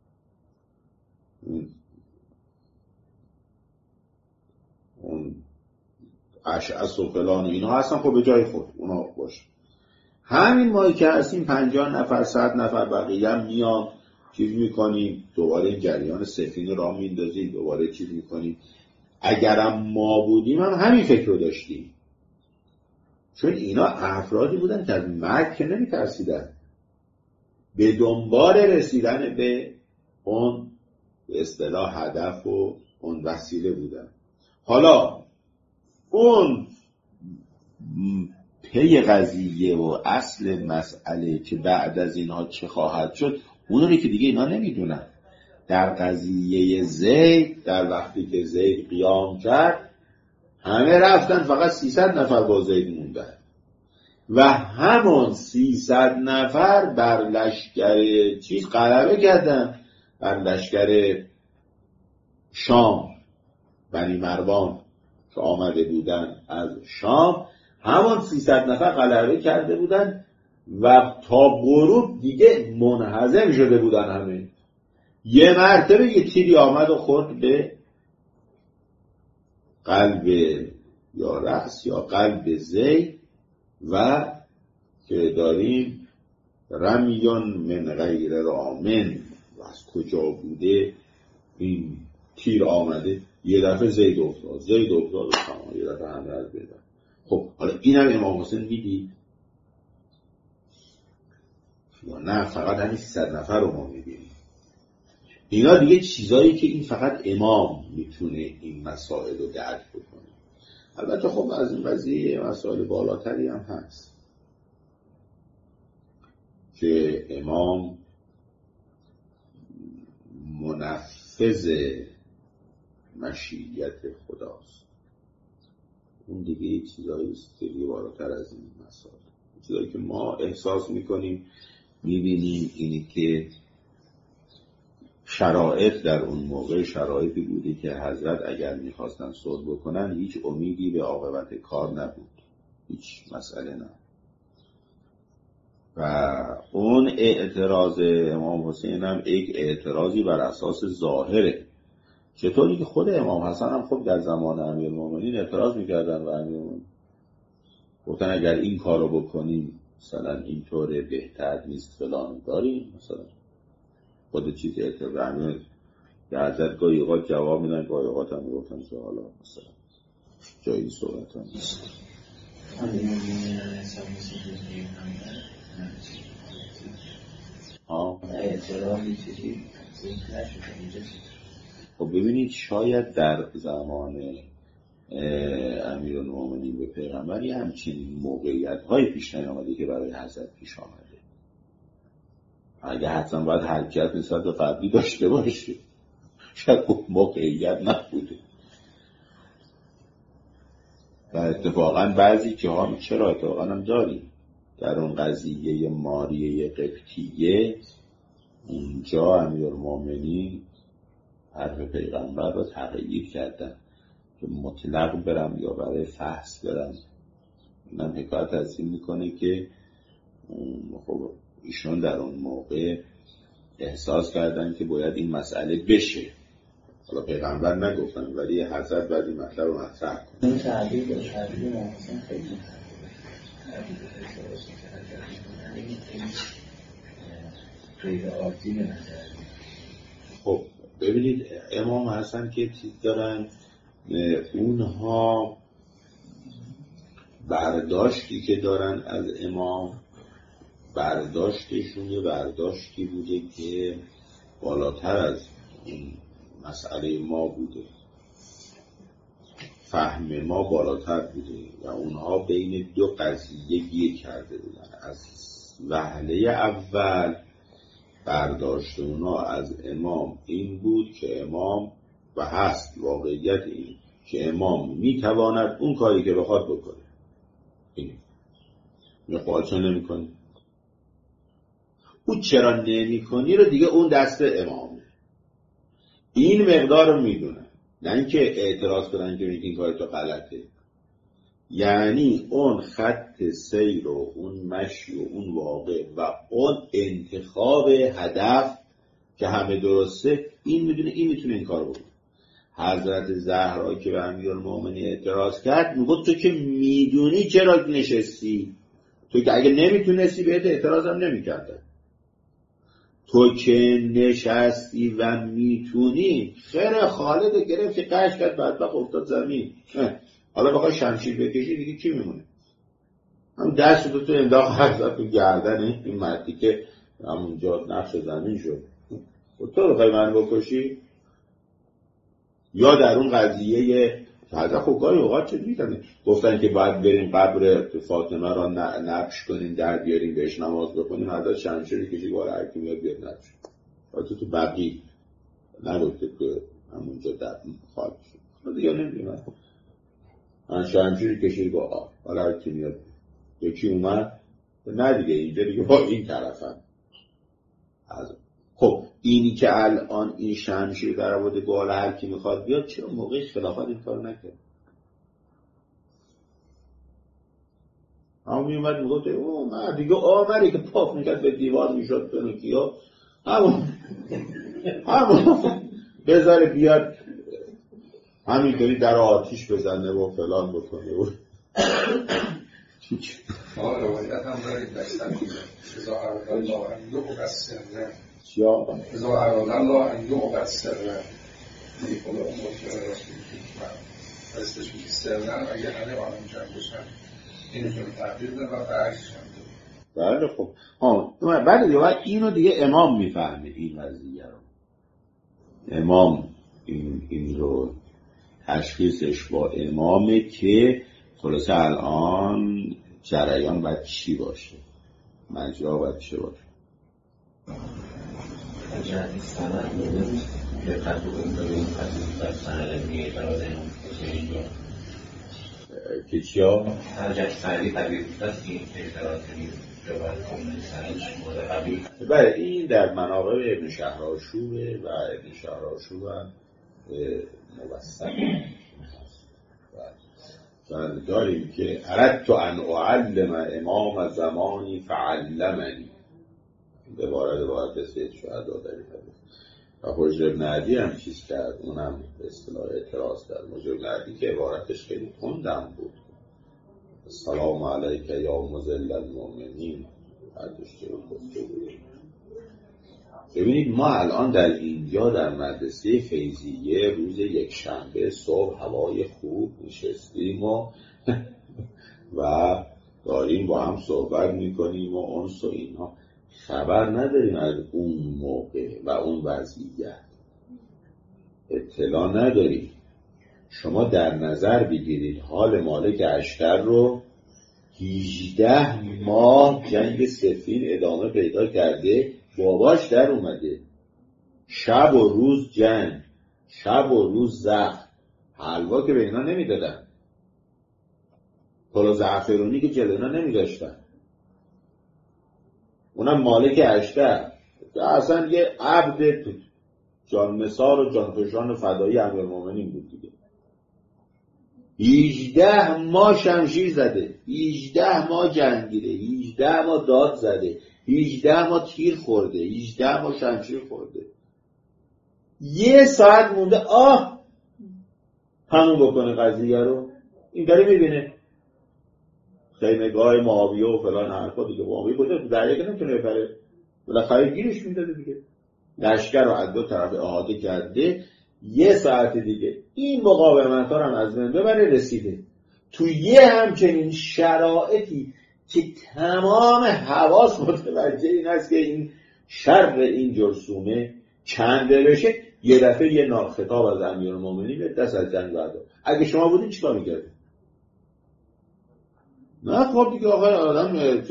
اون اشعث و فلان و اینا هستن، خب به جای خود اونا باشه. همین مایی که هستیم 50 نفر 100 نفر بقیه هم میان چیز میکنیم، دوباره این جریان سفینه را میندازیم، دوباره چیز میکنیم. اگرم ما بودیم هم همین فکر رو داشتیم، چون اینا افرادی بودن که از مرگ که نمیترسیدن، به دنبال رسیدن به اون به اصطلاح هدف و اون وسیله بودن. حالا اون پی قضیه و اصل مسئله که بعد از اینها چه خواهد شد، اونو که دیگه اینا نمیدونن. در قضیه زید، در وقتی که زید قیام کرد، همه رفتن، فقط 300 نفر با زید موندن. و همون 300 نفر بر لشکر چیز غلبه کردن، بر لشکر شام، بنی مروان که آمده بودن از شام، همون 300 نفر غلبه کرده بودن و تا غروب دیگه منهزم شده بودن همه. یه مرتبه یه تیری آمد و خورد به قلب یا رأس یا قلب زید و که داریم رمیون من غیر رامن، و از کجا بوده این تیر آمده، یه دفعه زید افتاد و تمام، یه دفعه همه از بدن. خب حالا اینم امام حسین میدید یا نه فقط همین 300 نفر رو ما میبینیم؟ اینا دیگه چیزایی که این فقط امام میتونه این مسائل رو درک بکنه. البته خب از این قضیه مسائل بالاتری هم هست که امام منفذ مشیت خداست. اون دیگه چیزایی است که بالاتر از این مسائل، چیزایی که ما احساس میکنیم میبینیم اینی که شرایط در اون موقع شرایطی بوده که حضرت اگر میخواستن صلح بکنن هیچ امیدی به عاقبت کار نبود، هیچ مسئله نه. و اون اعتراض امام حسین هم یک اعتراضی بر اساس ظاهره، چطوری که خود امام حسن هم خب در زمان امیرالمومنین اعتراض میکردن و امیرالمومنین گفتن اگر این کارو بکنیم مثلا اینطوره بهتر نیست فلان داریم، مثلا خود چیز اعتراض که حضرت گاهی اوقات جواب میدن، گاهی اوقات هم میگفتن که حالا مثلا جایی صحبت هم نیست. خب ببینید شاید در زمان امیرالمومنین به پیغمبر یه همچین موقعیت های پیش نیامده که برای حضرت پیش آمده. اگه حتما باید حرکت نسبت به قبلی داشته باشه، شاید اون موقعیت نبوده. و اتفاقا بعضی که ها چرا اتفاقا هم داریم در اون قضیه ماریه قبطیه، اونجا امیرالمومنین حرف پیغمبر رو تغییر کردن که مطلق برم یا برای فحص برم. اینم حکایت از این میکنه که خب ایشون در اون موقع احساس کردن که باید این مسئله بشه. حالا پیغمبر نگفتن ولی حضرت باید این مطلب رو مطرح کنه. این تعبیر محسن خیلی غیر عادی به نظر. خب ببینید امام حسن که چیز دارن، اونها برداشتی که دارن از امام، برداشتشون یه برداشتی بوده که بالاتر از این مسئله ما بوده، فهم ما بالاتر بوده و اونها بین دو قضیه گیر کرده بودن. از وهله اول برداشت اونها از امام این بود که امام و هست واقعیت این که امام میتواند اون کاری که بخواد بکنه. این خواهد چون نمی کنی او چرا نمی کنی رو دیگه اون دست امامه. این مقدار رو میدونن، نه اینکه اعتراض کنن که این کار تو غلطه. یعنی اون خط سیر و اون مشی و اون واقع و اون انتخاب هدف که همه درسته، این میدونه این میتونه این کار بکنه. حضرت زهرا که به امیرالمومنین اعتراض کرد میگفت تو که میدونی چرا نشستی، تو که اگه نمیتونستی بهت اعتراض هم نمیکردن، تو که نشستی و میتونی. خیر خالد گرفت که قش کرد بدبخت افتاد زمین. حالا بخوای شمشیر بکشی دیگه کی میمونه؟ هم دست تو انداخت حضرت تو گردن این مردی که همونجا نقش زمین شد. تو بخوای من بکشی؟ یا در اون قضیه حضرت خوکای اوقات چه دیدن گفتن که باید بریم قبر فاطمه را نبش کنیم در بیاریم بهش نماز بکنیم، حضرت شمشیر کشی باره هرکی میاد بیاد نبش. تو بقی نگفته که همونجا در خواهد شد دیگه نمیدونم. من شمشیر کشی با حالا هرکی میاد. یکی اومد نه دیگه اینجا دیگه با این طرفن. خب اینی که الان این شمشیر در آورده بالا هر کی میخواد بیاد، چرا موقعش خلافت این کار نکرد؟ همون میومد میگفت او من دیگه آمری که پاک میکرد به دیوار میشد فنوکیا همون بذاره بیاد همینطوری در آتیش بزنه و فلان بکنه و روایت هم دارید دستن ازا اراد الله ان یعقد سرن ازا اراد الله ان یعقد سرن دیگه خدا مطمئن رسولش میگه سرن اگه همه آنم جمع بشن اینجور تغییر ده و برعکسش هم بله. خب بعد دیگه اینو دیگه امام میفهمه این وضعیه رو. امام این رو تشخیصش با امامه که خلاصه الان جریان باید چی باشه، مجرا باید چی باشه. جریان سند بودن که قطعون داریم در سند میگه برای اینجا که چیا؟ ترجیح سندی قبیل بودن این اعتراض کنید جواب کنید سندش مورد قبیل. بله این در مناقب ابن شهرآشوبه و ابن شهرآشوب هم موثق و داریم که اردت ان اعلم امام زمانی فعلمنی، به عبارت سید شهدا در این و حجر بن عدی هم چیز کرد، اونم به اصطلاح اعتراض کرد. حجر بن عدی که عبارتش خیلی تندم بود، السلام علیک یا مذل المؤمنین حدش چه گفته بود. ببینید ما الان در اینجا در مدرسه فیضیه روز یکشنبه صبح هوای خوب نشستیم و داریم با هم صحبت میکنیم و انس و اینها، خبر نداریم از اون موقع و اون وضعیت، اطلاع نداریم. شما در نظر بگیرید حال مالک اشتر رو 18 ماه جنگ صفین ادامه پیدا کرده، باباش در اومده، شب و روز جنگ، شب و روز زخم، حلوا که به اینا نمیدادن، پلو زعفرونی که جلو اینا نمیداشتن، اونم مالک اشتر اصلا یه عبد جان مثار و جانفشان فدایی امیرالمومنین بود دیگه. 18 ماه شمشیر زده، 18 ماه جنگیده، 18 ماه داد زده، 18 ماه تیر خورده، 18 ماه شمشیر خورده. یه ساعت مونده همون بکنه قضیه رو. این داره میبینه خیمگاه معاویه و فلان حرفا دیگه. معاویه بوده تو دریا که نمیتونه بپره، بالاخره گیرش میداده دیگه. لشکر رو از دو طرف احاطه کرده، یه ساعت دیگه این مقاومت ها رو از بین ببره رسیده. تو یه همچنین شرایطی که تمام حواس متوجه این است که این شر این جرثومه کنده بشه، یه دفعه یه خطاب از امیرالمومنین به دست از جنگ بردار. اگه شما بودین چیکار می‌کردید؟ نه خب دیگه آقای آدم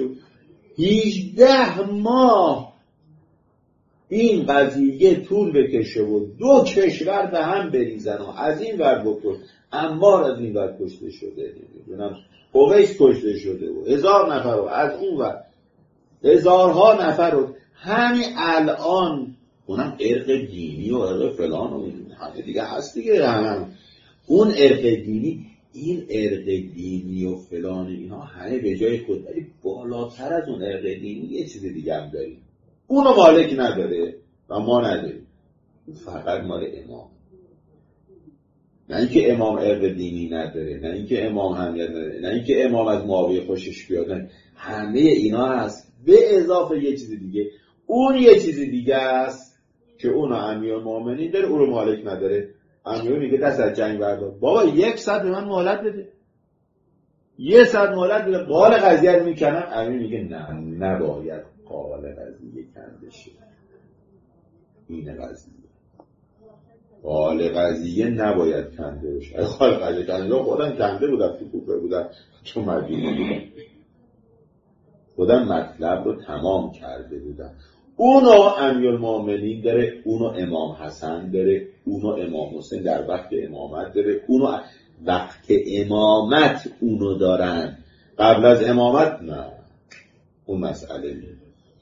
18 ماه این قضیه طول بکشه و دو کشور به هم بریزن و از این ور بکن، عمار از این ور کشته شده، نمیدونم اویس کشته شده و 1000 نفر و از اون ور هزارها نفر و همین الان اونم ارق دینی و ارق فلان و همه دیگه هست دیگه. هم اون ارق دینی، این ارق دینی و فلان اینا همه به جای خود، ولی بالاتر از اون ارق دینی یه چیز دیگه هم داریم، اونو مالک نداره و ما نداریم، فقط مال امام. نه اینکه امام ارق دینی نداره، نه اینکه امام همیت نداره، نه اینکه امام از معاویه خوشش بیاد، نه. همه اینا هست به اضافه یه چیز دیگه. اون یه چیز دیگه است که اونو امیرالمومنین داره، اونو مالک نداره. امیر میگه دست از جنگ بردار. بابا 1 ساعت به من مهلت بده، 1 ساعت مهلت بده، قال قضیه رو میکنم. امیر میگه نه نباید قال قضیه کنده شه. این قضیه قال قضیه نباید کنده بشه. قال قضیه کنده خودم کنده بودم، تو کوفه بودم، تو مدینه بودم، خودم مطلب رو تمام کرده بودم. اونو امیرالمومنین داره، اونو امام حسن داره، اونو امام حسین در وقت امامت داره، اونو وقت امامت اونو دارن. قبل از امامت نه، اون مسئله نیست.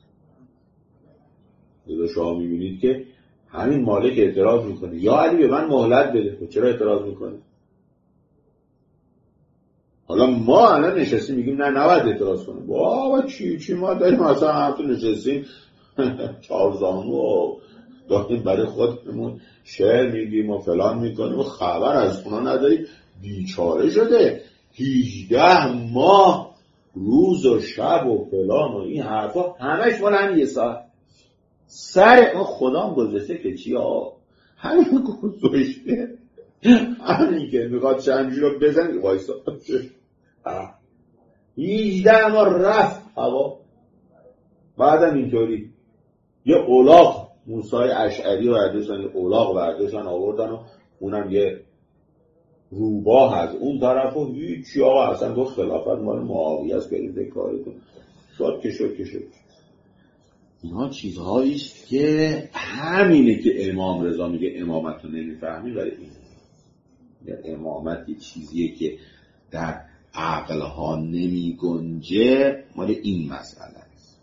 لذا شما میبینید که همین مالک اعتراض میکنه یا علی به من مهلت بده. چرا اعتراض میکنه؟ حالا ما الان نشستیم میگیم نه نباید اعتراض کنیم. بابا چی ما داریم مثلا هم تو نشستیم چهار زانو و داریم برای خودمون شعر میگیم و فلان میکنیم و خبر از اونا نداریم. بیچاره شده 18 ماه روز و شب و فلان و این حرفا همش مال هم یه ساعت سر اون خدام گذاشته که چی همین گذاشته همین که میخواد شمشیر رو بزن وایسا 18 ماه رفت هوا. بعدم اینطوری یه اولاغ موسی اشعری رو برداشتن، یه اولاغ برداشتن آوردن و اونم یه روباه از اون طرف و هیچی آقا اصلا گفت خلافت مال معاویه است برید به کارتون. شد اینا چیزهاییست که همینه که امام رضا میگه امامت رو نمیفهمی، ولی این امامت یه چیزیه که در عقلها نمی گنجه، مال این مسئله است.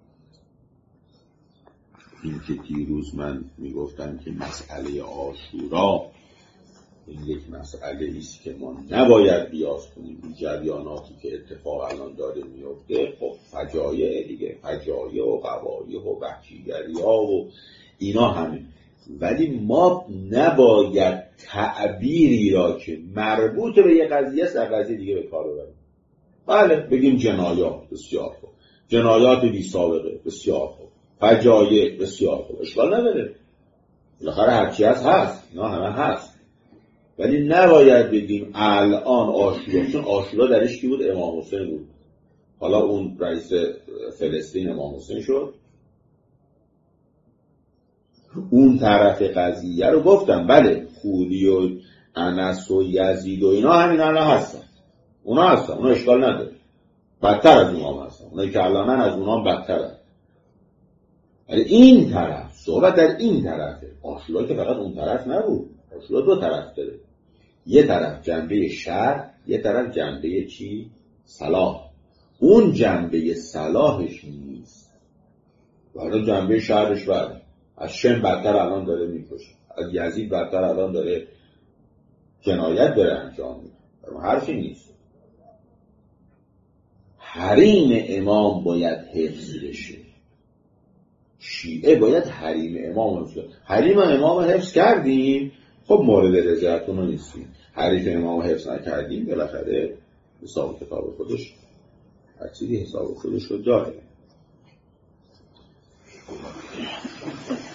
این که دیروز من میگفتم که مسئله عاشورا این یک مسئله است که ما نباید بیاس کنیم. این جریاناتی که اتفاق الان داره میفته خب فجایع دیگه، فجایع و قبایح و وحشیگری ها و اینا همین، ولی ما نباید تعبیری را که مربوط به یه قضیه است در قضیه دیگه به کار ببریم. بله بگیم جنایات، بسیار خوب، جنایات بی سابقه، بسیار خوب، فجایع، بسیار خوب، اشکال نداره، بالاخره هرچی هست اینا همه هست، ولی نباید بگیم الان عاشورا، چون عاشورا درش کی بود؟ امام حسین بود. حالا اون رئیس فلسطین امام حسین شد. اون طرف قضیه رو گفتم بله خولی و انس و یزید و اینا همین الان هستن، اونا هستن، اونا اشکال نداره، بدتر از اونا هم هستن، اونایی که الانن از اونا هم بدترن. ولی این طرف صحبت در این طرفه. عاشورا که فقط اون طرف نبود، عاشورا دو طرف داره، یه طرف جنبه شر، یه طرف جنبه چی؟ صلاح. اون جنبه صلاحش نیست، ولی جنبه شرش بره. از شم بدتر الان داره میکشه، از یزید بدتر الان داره جنایت داره انجام میده، حرفی نیست. حریم امام باید حفظ بشه، شیعه باید حریم امام حفظ کنه. حریم امام حفظ کردیم خب مورد رضایتون رو نیستیم، حریم امام حفظ نکردیم بالاخره حساب کتاب خودش حساب خودش رو داره.